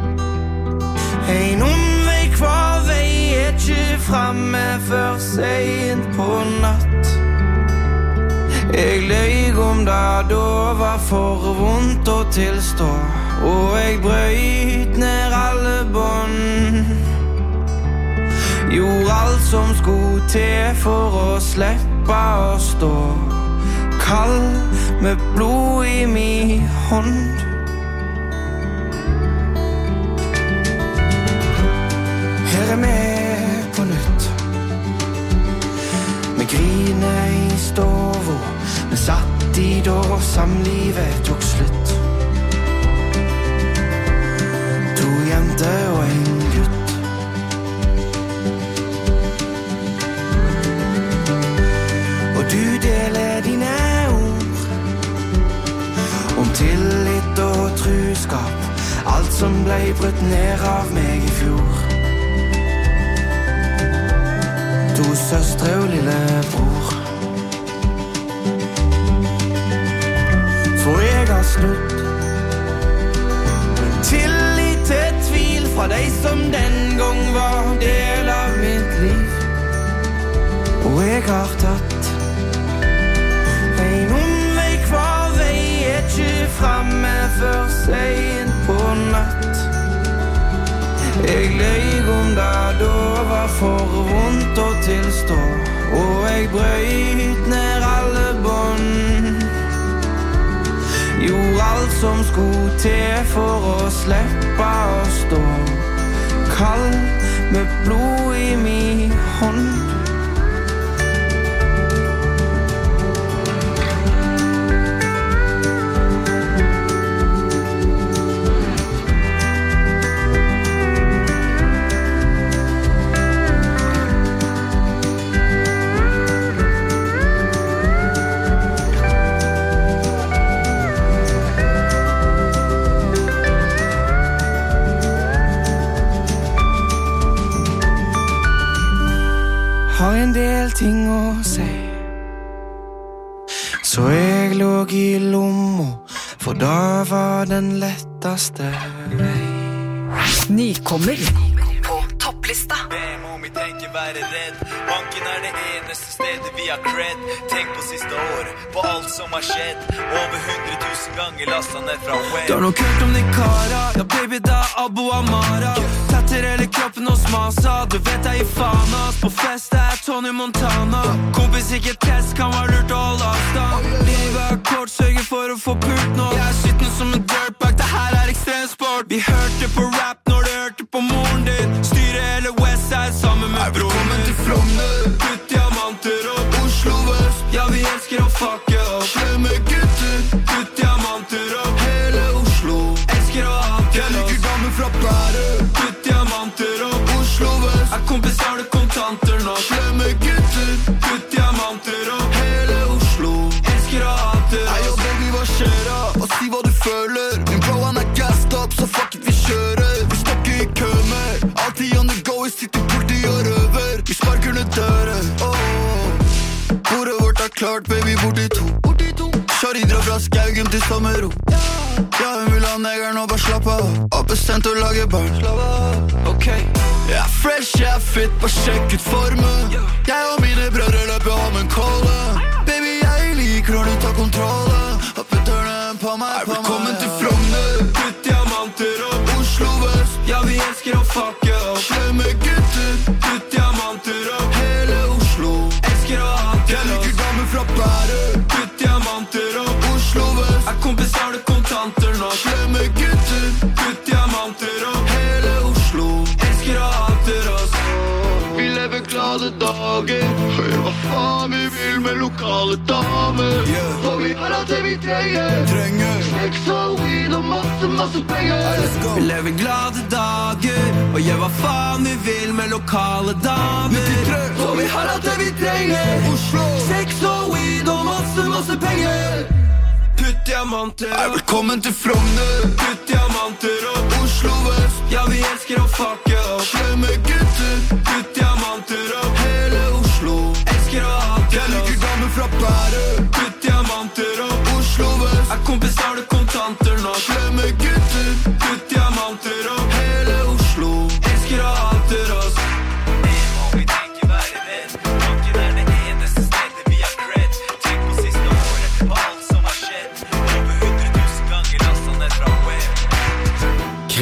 en omvei hver vei, er ikke fremme før sent på natt. Jeg løy om det da var for vondt å tilstå, og jeg brøyt ned alle bånd. Gjorde alt som skulle til for å slippe å stå kald med blod i min hånd. Her er vi på nytt. Vi griner i stovo, vi satt i da samlivet tok slutt. To jenter og en gutt. Du deler dine ord om tillit og truskap, alt som ble brutt ned av meg i fjor. To søstre og lillebror. For jeg har snudd tillit til tvil fra deg som den gang var del av mitt liv. Og jeg har tatt en omvei hver vei, er ikke fremme før sent på natt. Jeg løy om det da var for vondt å tilstå, og jeg brøyt ned alle bånd. Gjorde alt som skulle til for å slippe å stå kald med blod i min hånd. Har en del ting å si, så jeg låg i lommo, for da var den letteste vei. Nykommer på topplista. Det må vi tenke være redd. Banken er det eneste stedet vi har cred. Tenk på siste år, på alt som har skjedd. Over hundre tusen ganger lastet ned fra web. Du har nok hørt om de kara, ja baby da Abu Amara. Tatter hele kroppen hos Masa, du vet jeg i faen ass. På fest er Tony Montana. Kompis ikke test, kan være lurt å holde avstand. Livet er kort, sørger for å få pult nå. Jeg er skitten som en dirtbag, det her er ekstremsport. Vi hørte på rap når du hørte på moren din. Styrer hele Westside sammen med broren. Velkommen til Frogner, putt diamanter opp Oslo Vest. Ja, vi elsker å fucke opp. Slemme gutter, putt diamanter opp hele Oslo. Elsker å ha til oss. Jeg liker damer fra Bærum. Putt diamanter opp Oslo Vest. Er kompis, har du kontanter nå? Slemme gutter, putt diamanter opp hele Oslo. Elsker å ha til oss. Hey, yo, baby, hva skjer da? Og si hva du føler. Min bro, han er gassed up, så fuck it, vi kjører. Vi snakker i kø mer. Alltid on the go, vi sitter politi og røver. Vi sparker ned dører. Oh, oh. Bordet vårt er klart, baby, bort i to. Shari drar fra Skaugum til Sommero. Ja, hun vil ha negeren og bare slappe av. Og bestemt å lage barn. Ok. Jeg er fresh, jeg er fit, bare sjekk ut formen. Jeg og mine brødre løper om en kåle. Baby, jeg liker når du tar kontrollen. Og putter den på meg, på meg. Velkommen til Frogner. Putt diamanter opp Oslo Vest. Ja, vi elsker å fucke opp. Slemme gutter, putt diamanter opp hele Oslo. Elsker å ha til oss. Jeg liker damer fra Bærum. Putt diamanter opp Oslo Vest. Er kompis, har du kontanter nå? Slemme gutter, putt diamanter opp hele Oslo. Elsker å ha til oss. Vi lever glade dager. Hør hva faen vi vil med lokale damer. For vi har alt det vi trenger. Sex og weed og masse, masse penger. Vi lever glade dager og gjør hva faen vi vil med lokale damer. For vi har alt det vi trenger. Sex og weed og masse, masse penger. Putt diamanter opp. Velkommen til Frogner. Putt diamanter opp Oslo Vest. Ja, vi elsker å fucke opp. Slemme gutter, putt diamanter opp hele Oslo. Elsker å ha til oss. Jeg liker damer fra Bærum. Putt diamanter opp Oslo Vest. Er kompis, har du kontanter nå? Slemme gutter, putt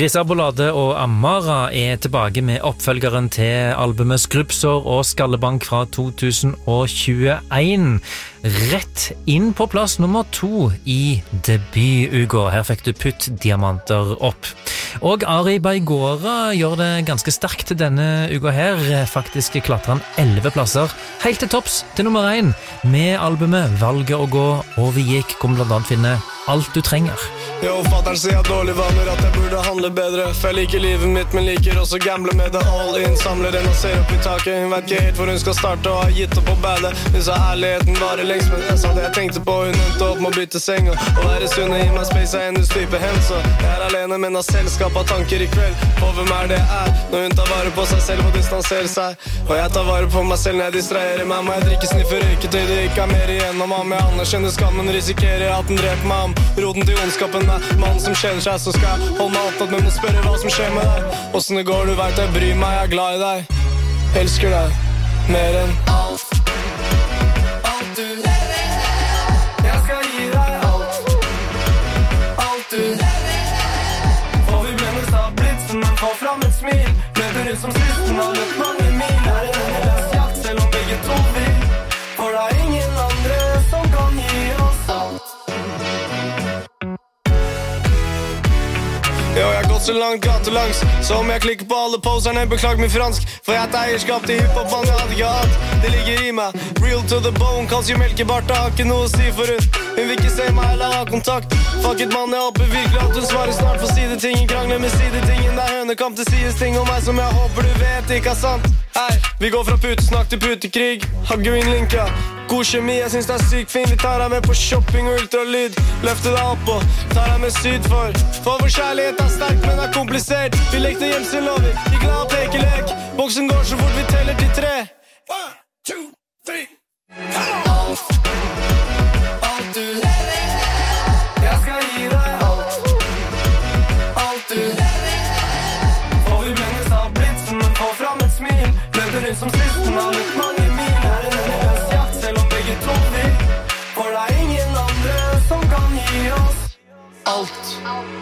Risa Bolade og Amara er tilbake med oppfølgeren til albumet Skrubbsår og Skallebank fra to tusen og tjueen. Rett inn på plass nummer to i debutuka. Her fikk du Putt diamanter opp. Og Ari Baigora gjør det ganske sterkt denne uka her. Faktisk klatrer han elleve plasser, helt til topps til nummer én, med albumet Valget å gå, og vi gikk, kom blant annet finne alt du trenger. Jo, fatteren sier jeg dårlig vaner, at jeg burde handle bedre. For jeg liker livet mitt, men liker også gamble med det. All in, samler en og ser opp i taket. Hun vet ikke helt hvor hun skal starte og har gitt opp på badet. Hun sa ærligheten varer lengst, men jeg sa det jeg tenkte på. Hun endte opp med å bytte seng og å være sunn og gi meg space er hennes type hen. Så jeg er alene, men har selskap av tanker i kveld. Og hvem er det jeg er? Når hun tar vare på seg selv og distanserer seg. Og jeg tar vare på meg selv når jeg distraherer meg. Må jeg drikke, sniffe, røyke til det ikke er mer igjen. Om jeg anerkjenner skammen, risikerer at den dreper meg om. Roten til ondskapen er mannen som kjenner seg, så skal jeg holde meg opptatt med å spørre hva som skjer med deg. Hvordan det går, du vet jeg bryr meg, jeg er glad i deg. Elsker deg mer enn alt. Alt du. Jeg skal gi deg alt. Alt du. Og vi ble mest av blitsen, men får fram et smil. Løper ut som sisten, har løpt mange mil. Er en endeløs jakt, selv om begge to vil. For det er ingen andre som kan gi oss alt. Jo, jeg har gått så langt gatelangs, så om jeg klikker på alle poserne, beklag min fransk. For jeg tar eierskap til hiphop, man jeg hadde ikke hatt. Det ligger i meg, real to the bone. Kals jo melkebart, har ikke noe å si for hun. Hun vil ikke se meg eller ha kontakt. Fuck it, mann, jeg håper virkelig at hun svarer snart. For sidetingen krangler med sidetingen. Det er hønekamp til sides ting om meg som jeg håper du vet ikke er sant. Hei, vi går fra putesnakk til putekrig. Har green linka, god kjemi, jeg synes det er sykt fint. Vi tar deg med på shopping og ultralyd. Løfter deg opp og tar deg med syd for. For vår kjærlighet er sterk, men er komplisert. Vi lekte hjemselover, i glad pekelek. Boksen går så fort vi teller til tre. One, two, three. Alt, alt du. Jeg skal gi deg alt. Alt du. Og vi blendes av blitsen, men får fram et smil. Løper rundt som sisten, har løpt mange mil. Er en endeløs jakt, selv om begge to vil. For det er ingen andre som kan gi oss alt.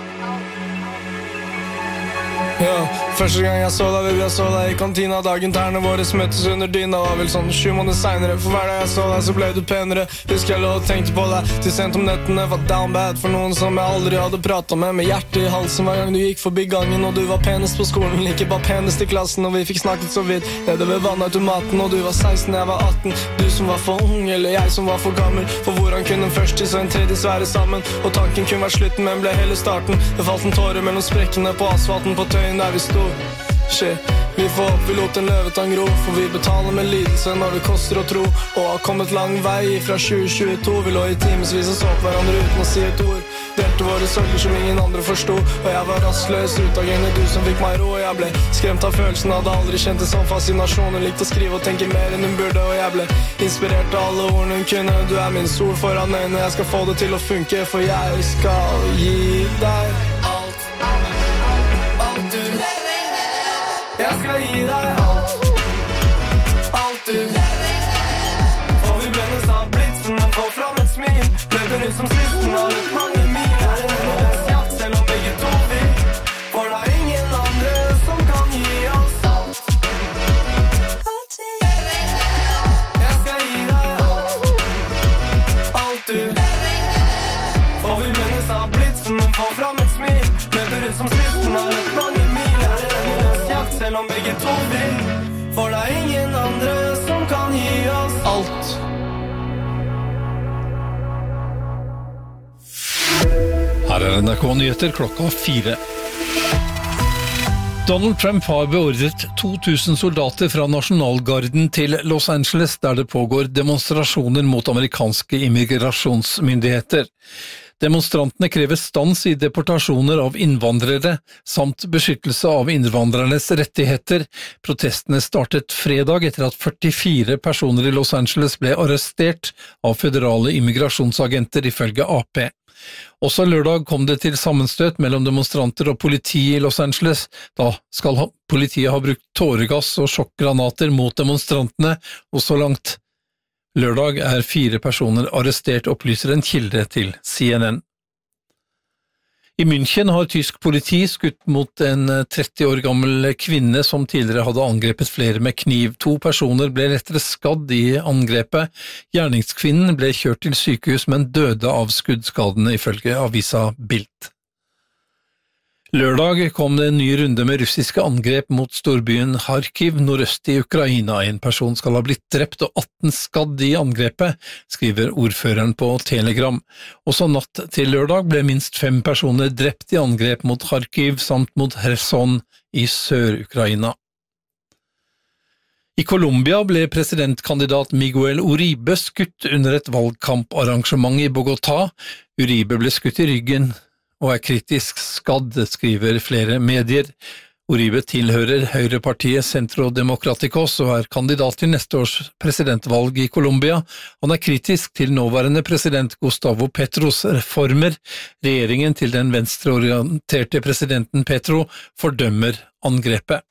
Ja, første gang jeg så deg, vil jeg så deg i kantina. Dagen tærne våre møttes under dyna. Var vel sånn sju måneder senere. For hver dag jeg så deg, så ble du penere. Husker jeg lå og tenkte på deg til sent om nettene. Var down bad for noen som jeg aldri hadde pratet med. Med hjertet i halsen hver gang du gikk forbi gangen. Og du var penest på skolen, like bare penest i klassen. Og vi fikk snakket så vidt nede ved vannautomaten. Og du var seksten, jeg var atten. Du som var for ung, eller jeg som var for gammel. For hvordan kunne en første så en tredje svære sammen? Og tanken kunne vært slutten, men ble hele starten. Det falt en tåre mellom sprekkene på asfalten på tøyen der vi sto. Shit, vi får opp, vi lot en løvetang ro. For vi betaler med lidelse når det koster å tro. Og har kommet lang vei fra tjue tjueto. Vi lå i timesvis og så på hverandre uten å si et ord. Delte våre sorger som ingen andre forstod. Og jeg var rastløs, utagende, du som fikk meg ro. Og jeg ble skremt av følelsen, hadde aldri kjent det som fascinasjon. Hun likte å skrive og tenke mer enn hun burde. Og jeg ble inspirert av alle ordene hun kunne. Du er min sol foran øynene, jeg skal få det til å funke. For jeg skal gi deg alt. Alt du. Jeg skal gi deg alt. Alt du. Og vi blendes av blitsen, men får fram et smil. Løper ut som sisten, har løpt mange mil. Er en endeløs jakt, selv om begge to vil. For det er ingen andre som kan gi oss alt. Jeg skal gi deg alt. Alt du. Og vi blendes av blitsen, men får fram et smil. Løper ut som sisten, har løpt mange mil. Er en endeløs jakt, selv om begge to vil. For det er ingen andre som kan gi oss alt. Her er N R K Nyheter klokka fire. Donald Trump har beordret to tusen soldater fra Nasjonalgarden til Los Angeles, der det pågår demonstrasjoner mot amerikanske immigrasjonsmyndigheter. Demonstrantene krever stans i deportasjoner av innvandrere, samt beskyttelse av innvandrernes rettigheter. Protestene startet fredag etter at førtifire personer i Los Angeles ble arrestert av føderale immigrasjonsagenter ifølge A P. Også lørdag kom det til sammenstøt mellom demonstranter og politi i Los Angeles. Da skal politiet ha brukt tåregass og sjokkgranater mot demonstrantene, og så langt lørdag er fire personer arrestert, opplyser en kilde til C N N. I München har tysk politi skutt mot en tretti år gammel kvinne som tidligere hadde angrepet flere med kniv. To personer ble lettere skadd i angrepet. Gjerningskvinnen ble kjørt til sykehus, men døde av skuddskadene ifølge avisa Bild. Lørdag kom det en ny runde med russiske angrep mot storbyen Kharkiv nordøst i Ukraina. En person skal ha blitt drept og atten skadd i angrepet, skriver ordføreren på Telegram. Også natt til lørdag ble minst fem personer drept i angrep mot Kharkiv samt mot Kherson i Sør-Ukraina. I Colombia ble presidentkandidat Miguel Uribe skutt under et valgkamparrangement i Bogotá. Uribe ble skutt i ryggen og er kritisk skadd, skriver flere medier. Uribe tilhører høyrepartiet Centro Democráticos og er kandidat til neste års presidentvalg i Colombia. Han er kritisk til nåværende president Gustavo Petros reformer. Regjeringen til den venstreorienterte presidenten Petro fordømmer angrepet.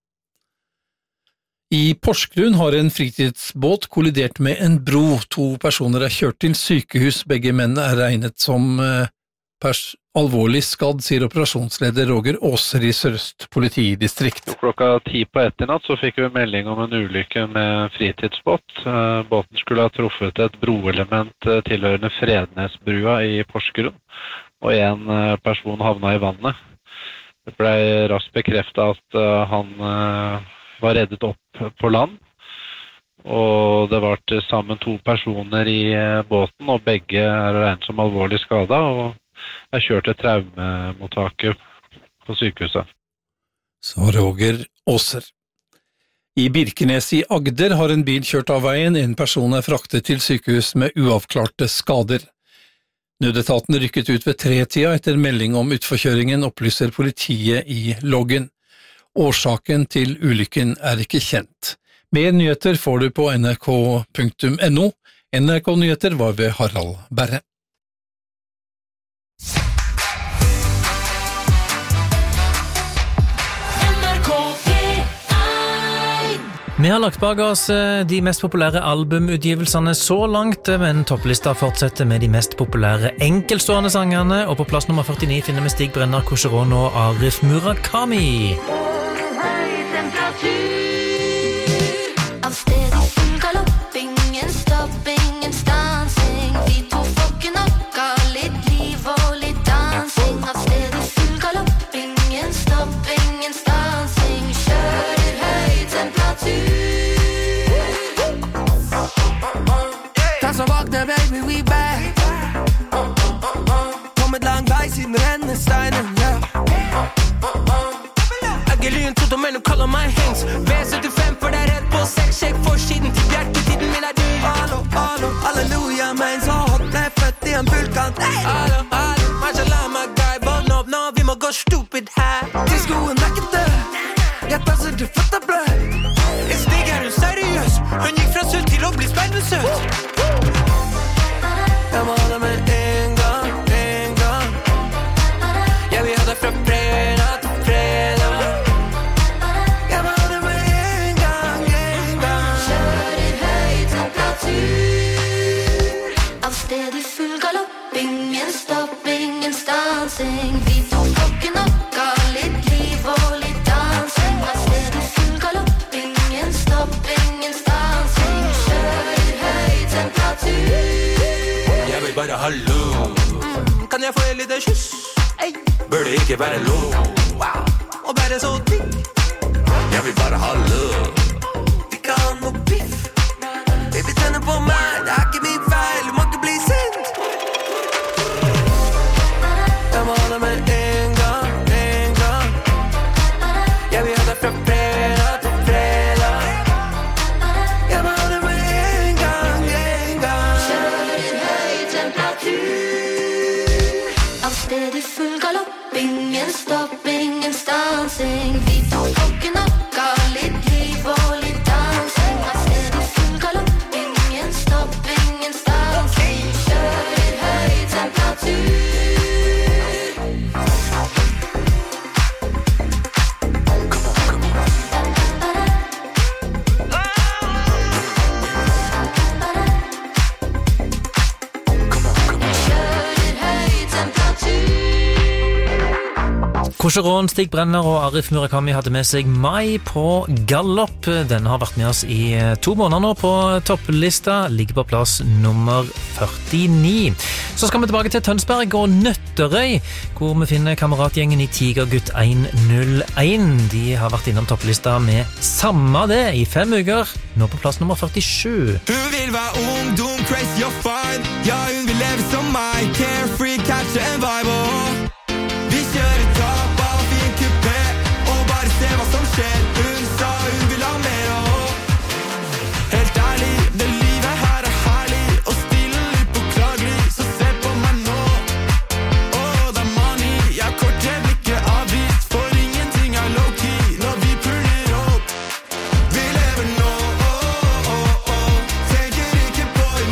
I Porsgrunn har en fritidsbåt kollidert med en bro. To personer er kjørt til sykehus. Begge menn er regnet som pers alvorlig skadd, sier operasjonsleder Roger Åser i Sørøst politidistrikt. Klokka ti på etternatt så fikk vi melding om en ulykke med fritidsbåt. Båten skulle ha truffet et broelement tilhørende Frednesbrua i Porsgrunn, og en person havna i vannet. Det ble raskt bekreftet at han var reddet opp på land, og det var til sammen to personer i båten, og begge er regnet som alvorlig skadet, og er kjørt til traumemottaket på sykehuset. Så Roger Åser. I Birkenes i Agder har en bil kjørt av veien. En person er fraktet til sykehus med uavklarte skader. Nødetaten rykket ut ved tretida etter melding om utforkjøringen, opplyser politiet i loggen. Årsaken til ulykken er ikke kjent. Mer nyheter får du på n r k punktum n o. N R K Nyheter var ved Harald Berre. Vi har lagt bak oss de mest populære albumutgivelsene så langt, men topplista fortsetter med de mest populære enkeltstående sangerne, og på plass nummer førtini finner vi Stig Brenner, Koshiro og Arif Murakami. Baby, we back. Kommet lang vei siden rennesteinen, ja. Jeg er lyn, trodde men du kaller meg Hengs V syttifem, for det er rett på sex shake. Forsiden til bjerketiden min er dyr. Hallo, hallo, halleluja, men så hot ble født i en fullkant. Hallo, hallo, mashallah, my guy. Vågn opp nå, vi må gå stupid her. Til skoen er ikke død. Jeg passer til føtta blød. En Stig er hun seriøs. Hun gikk fra sult til å bli spermesøt. Jeg må ha det med en gang, en gang. Jeg vil ha det fra fredag til fredag. Jeg må ha det med en gang, en gang. Kjører høy temperatur. Av sted i full galopp. Ingen stopp, ingen stansing. Vi tok klokken opp, ga litt liv og litt dansing. Av sted i full galopp. Ingen stopp, ingen stansing. Kjører høy temperatur. Bare hallo, mm, kan jeg få en liten kyss? Hey. Bør det ikke være lov? Wow, og bare så digg. Jeg vil bare hallo. Vi kan ha noe biff. Baby, tenner på meg, det er ikke min feil. Du må ikke bli sint. Jeg må ha det med en gang, en gang. Jeg vil ha det fra fredag til fredag. Jeg må ha det med en gang, en gang. Kjører høy temperatur. Av sted i full galopp. Ingen stopp, ingen stansing. Vi tok klokken opp, ga litt liv og litt dansing. Av sted i full galopp. Ingen stopp, ingen stansing. Kjører høy temperatur. Korseron, Stig Brenner og Arif Murakami hadde med seg Mai på Gallop. Den har vært med oss i to måneder nå på topplista, ligger på plass nummer førtini. Så skal vi tilbake til Tønsberg og Nøtterøy, hvor vi finner kameratgjengen i Tigergutt one oh one. De har vært innom topplista med samme det i fem uker, nå på plass nummer førtisju. Hun vil være ung, dum, crazy og fine. Ja, hun vil leve som meg, carefree, catche en vibe og vi kjører tapp av fin kupé og bare se hva som skjer. Hun sa hun vil ha mer og helt ærlig, det livet her er herlig og stille litt beklagelig, så se på meg nå. Åh, det er money, jeg kortet blir ikke avvist, for ingenting er low-key når vi puller opp. Vi lever nå, åh, åh, åh, tenker ikke på i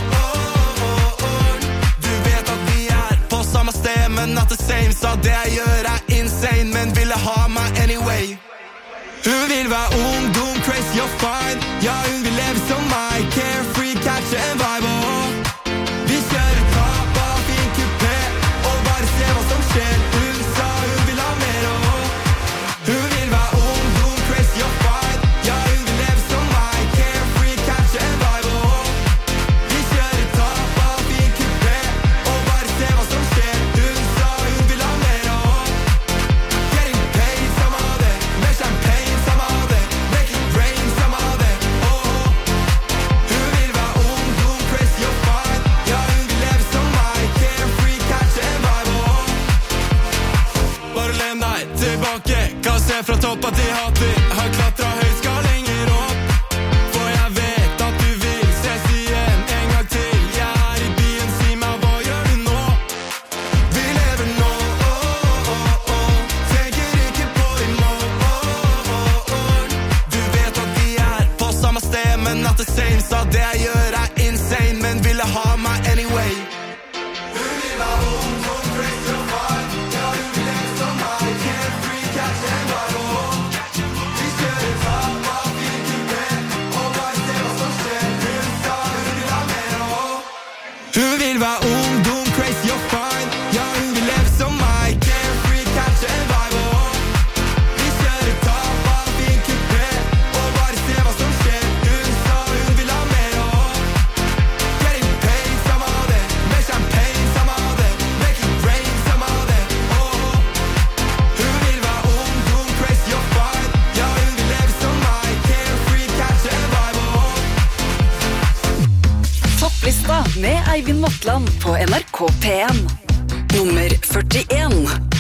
morgen. Du vet at vi er på samme sted, men at det same sa det jeg gjør er insane, men ville ha meg anyway. Hun vil være ung, dum, crazy og fine. Ja, hun vil leve som meg, carefree, catche en vibe og vi kjører tapp av fin kupé og bare se hva som skjer. Hun sa hun vil ha mer og hun vil være ung, dum, crazy og fine. Ja, hun vil leve som meg, carefree, catche en vibe og vi kjører tapp av fin kupé og bare se hva som skjer. Hun sa hun vil ha mer og getting paid, samme av det, med champagne, samme av det, make it rain, samme av det. Åh, hun vil være ung, dum, crazy og fine. Ja, hun vil leve som meg, carefree, catche en vibe og bare len deg tilbake, kan se fra topp at de hater. Har klatret høyt, skal lenger opp, for jeg vet at du vil ses igjen en gang til. Jeg er i byen, si meg hva gjør du nå? Vi lever nå, åh, åh, åh, tenker ikke på i morgen. Du vet at vi er på samme sted, men at det same sa det jeg gjør er insane, men ville ha meg anyway. Hun vil være ung, dum, crazy og fine. Ja, hun vil leve som meg, carefree, catche en vibe og vi kjører tapp av fin kupé og bare se hva som skjer. Hun sa hun vil ha mer og hun vil være ung, dum, crazy og fine. Ja, hun vil leve som meg, carefree, catche en vibe og vi kjører tapp av fin kupé og bare se hva som skjer. Hun sa hun vil ha mer og getting paid, samme av det, med champagne, samme av det, make it rain, samme av det. Åh, hun vil være ung, dum, crazy og fine. Ja, hun vil leve som meg, carefree, catche en vibe og Topplista med Eivind Motland på N R K P en. Nummer førtien.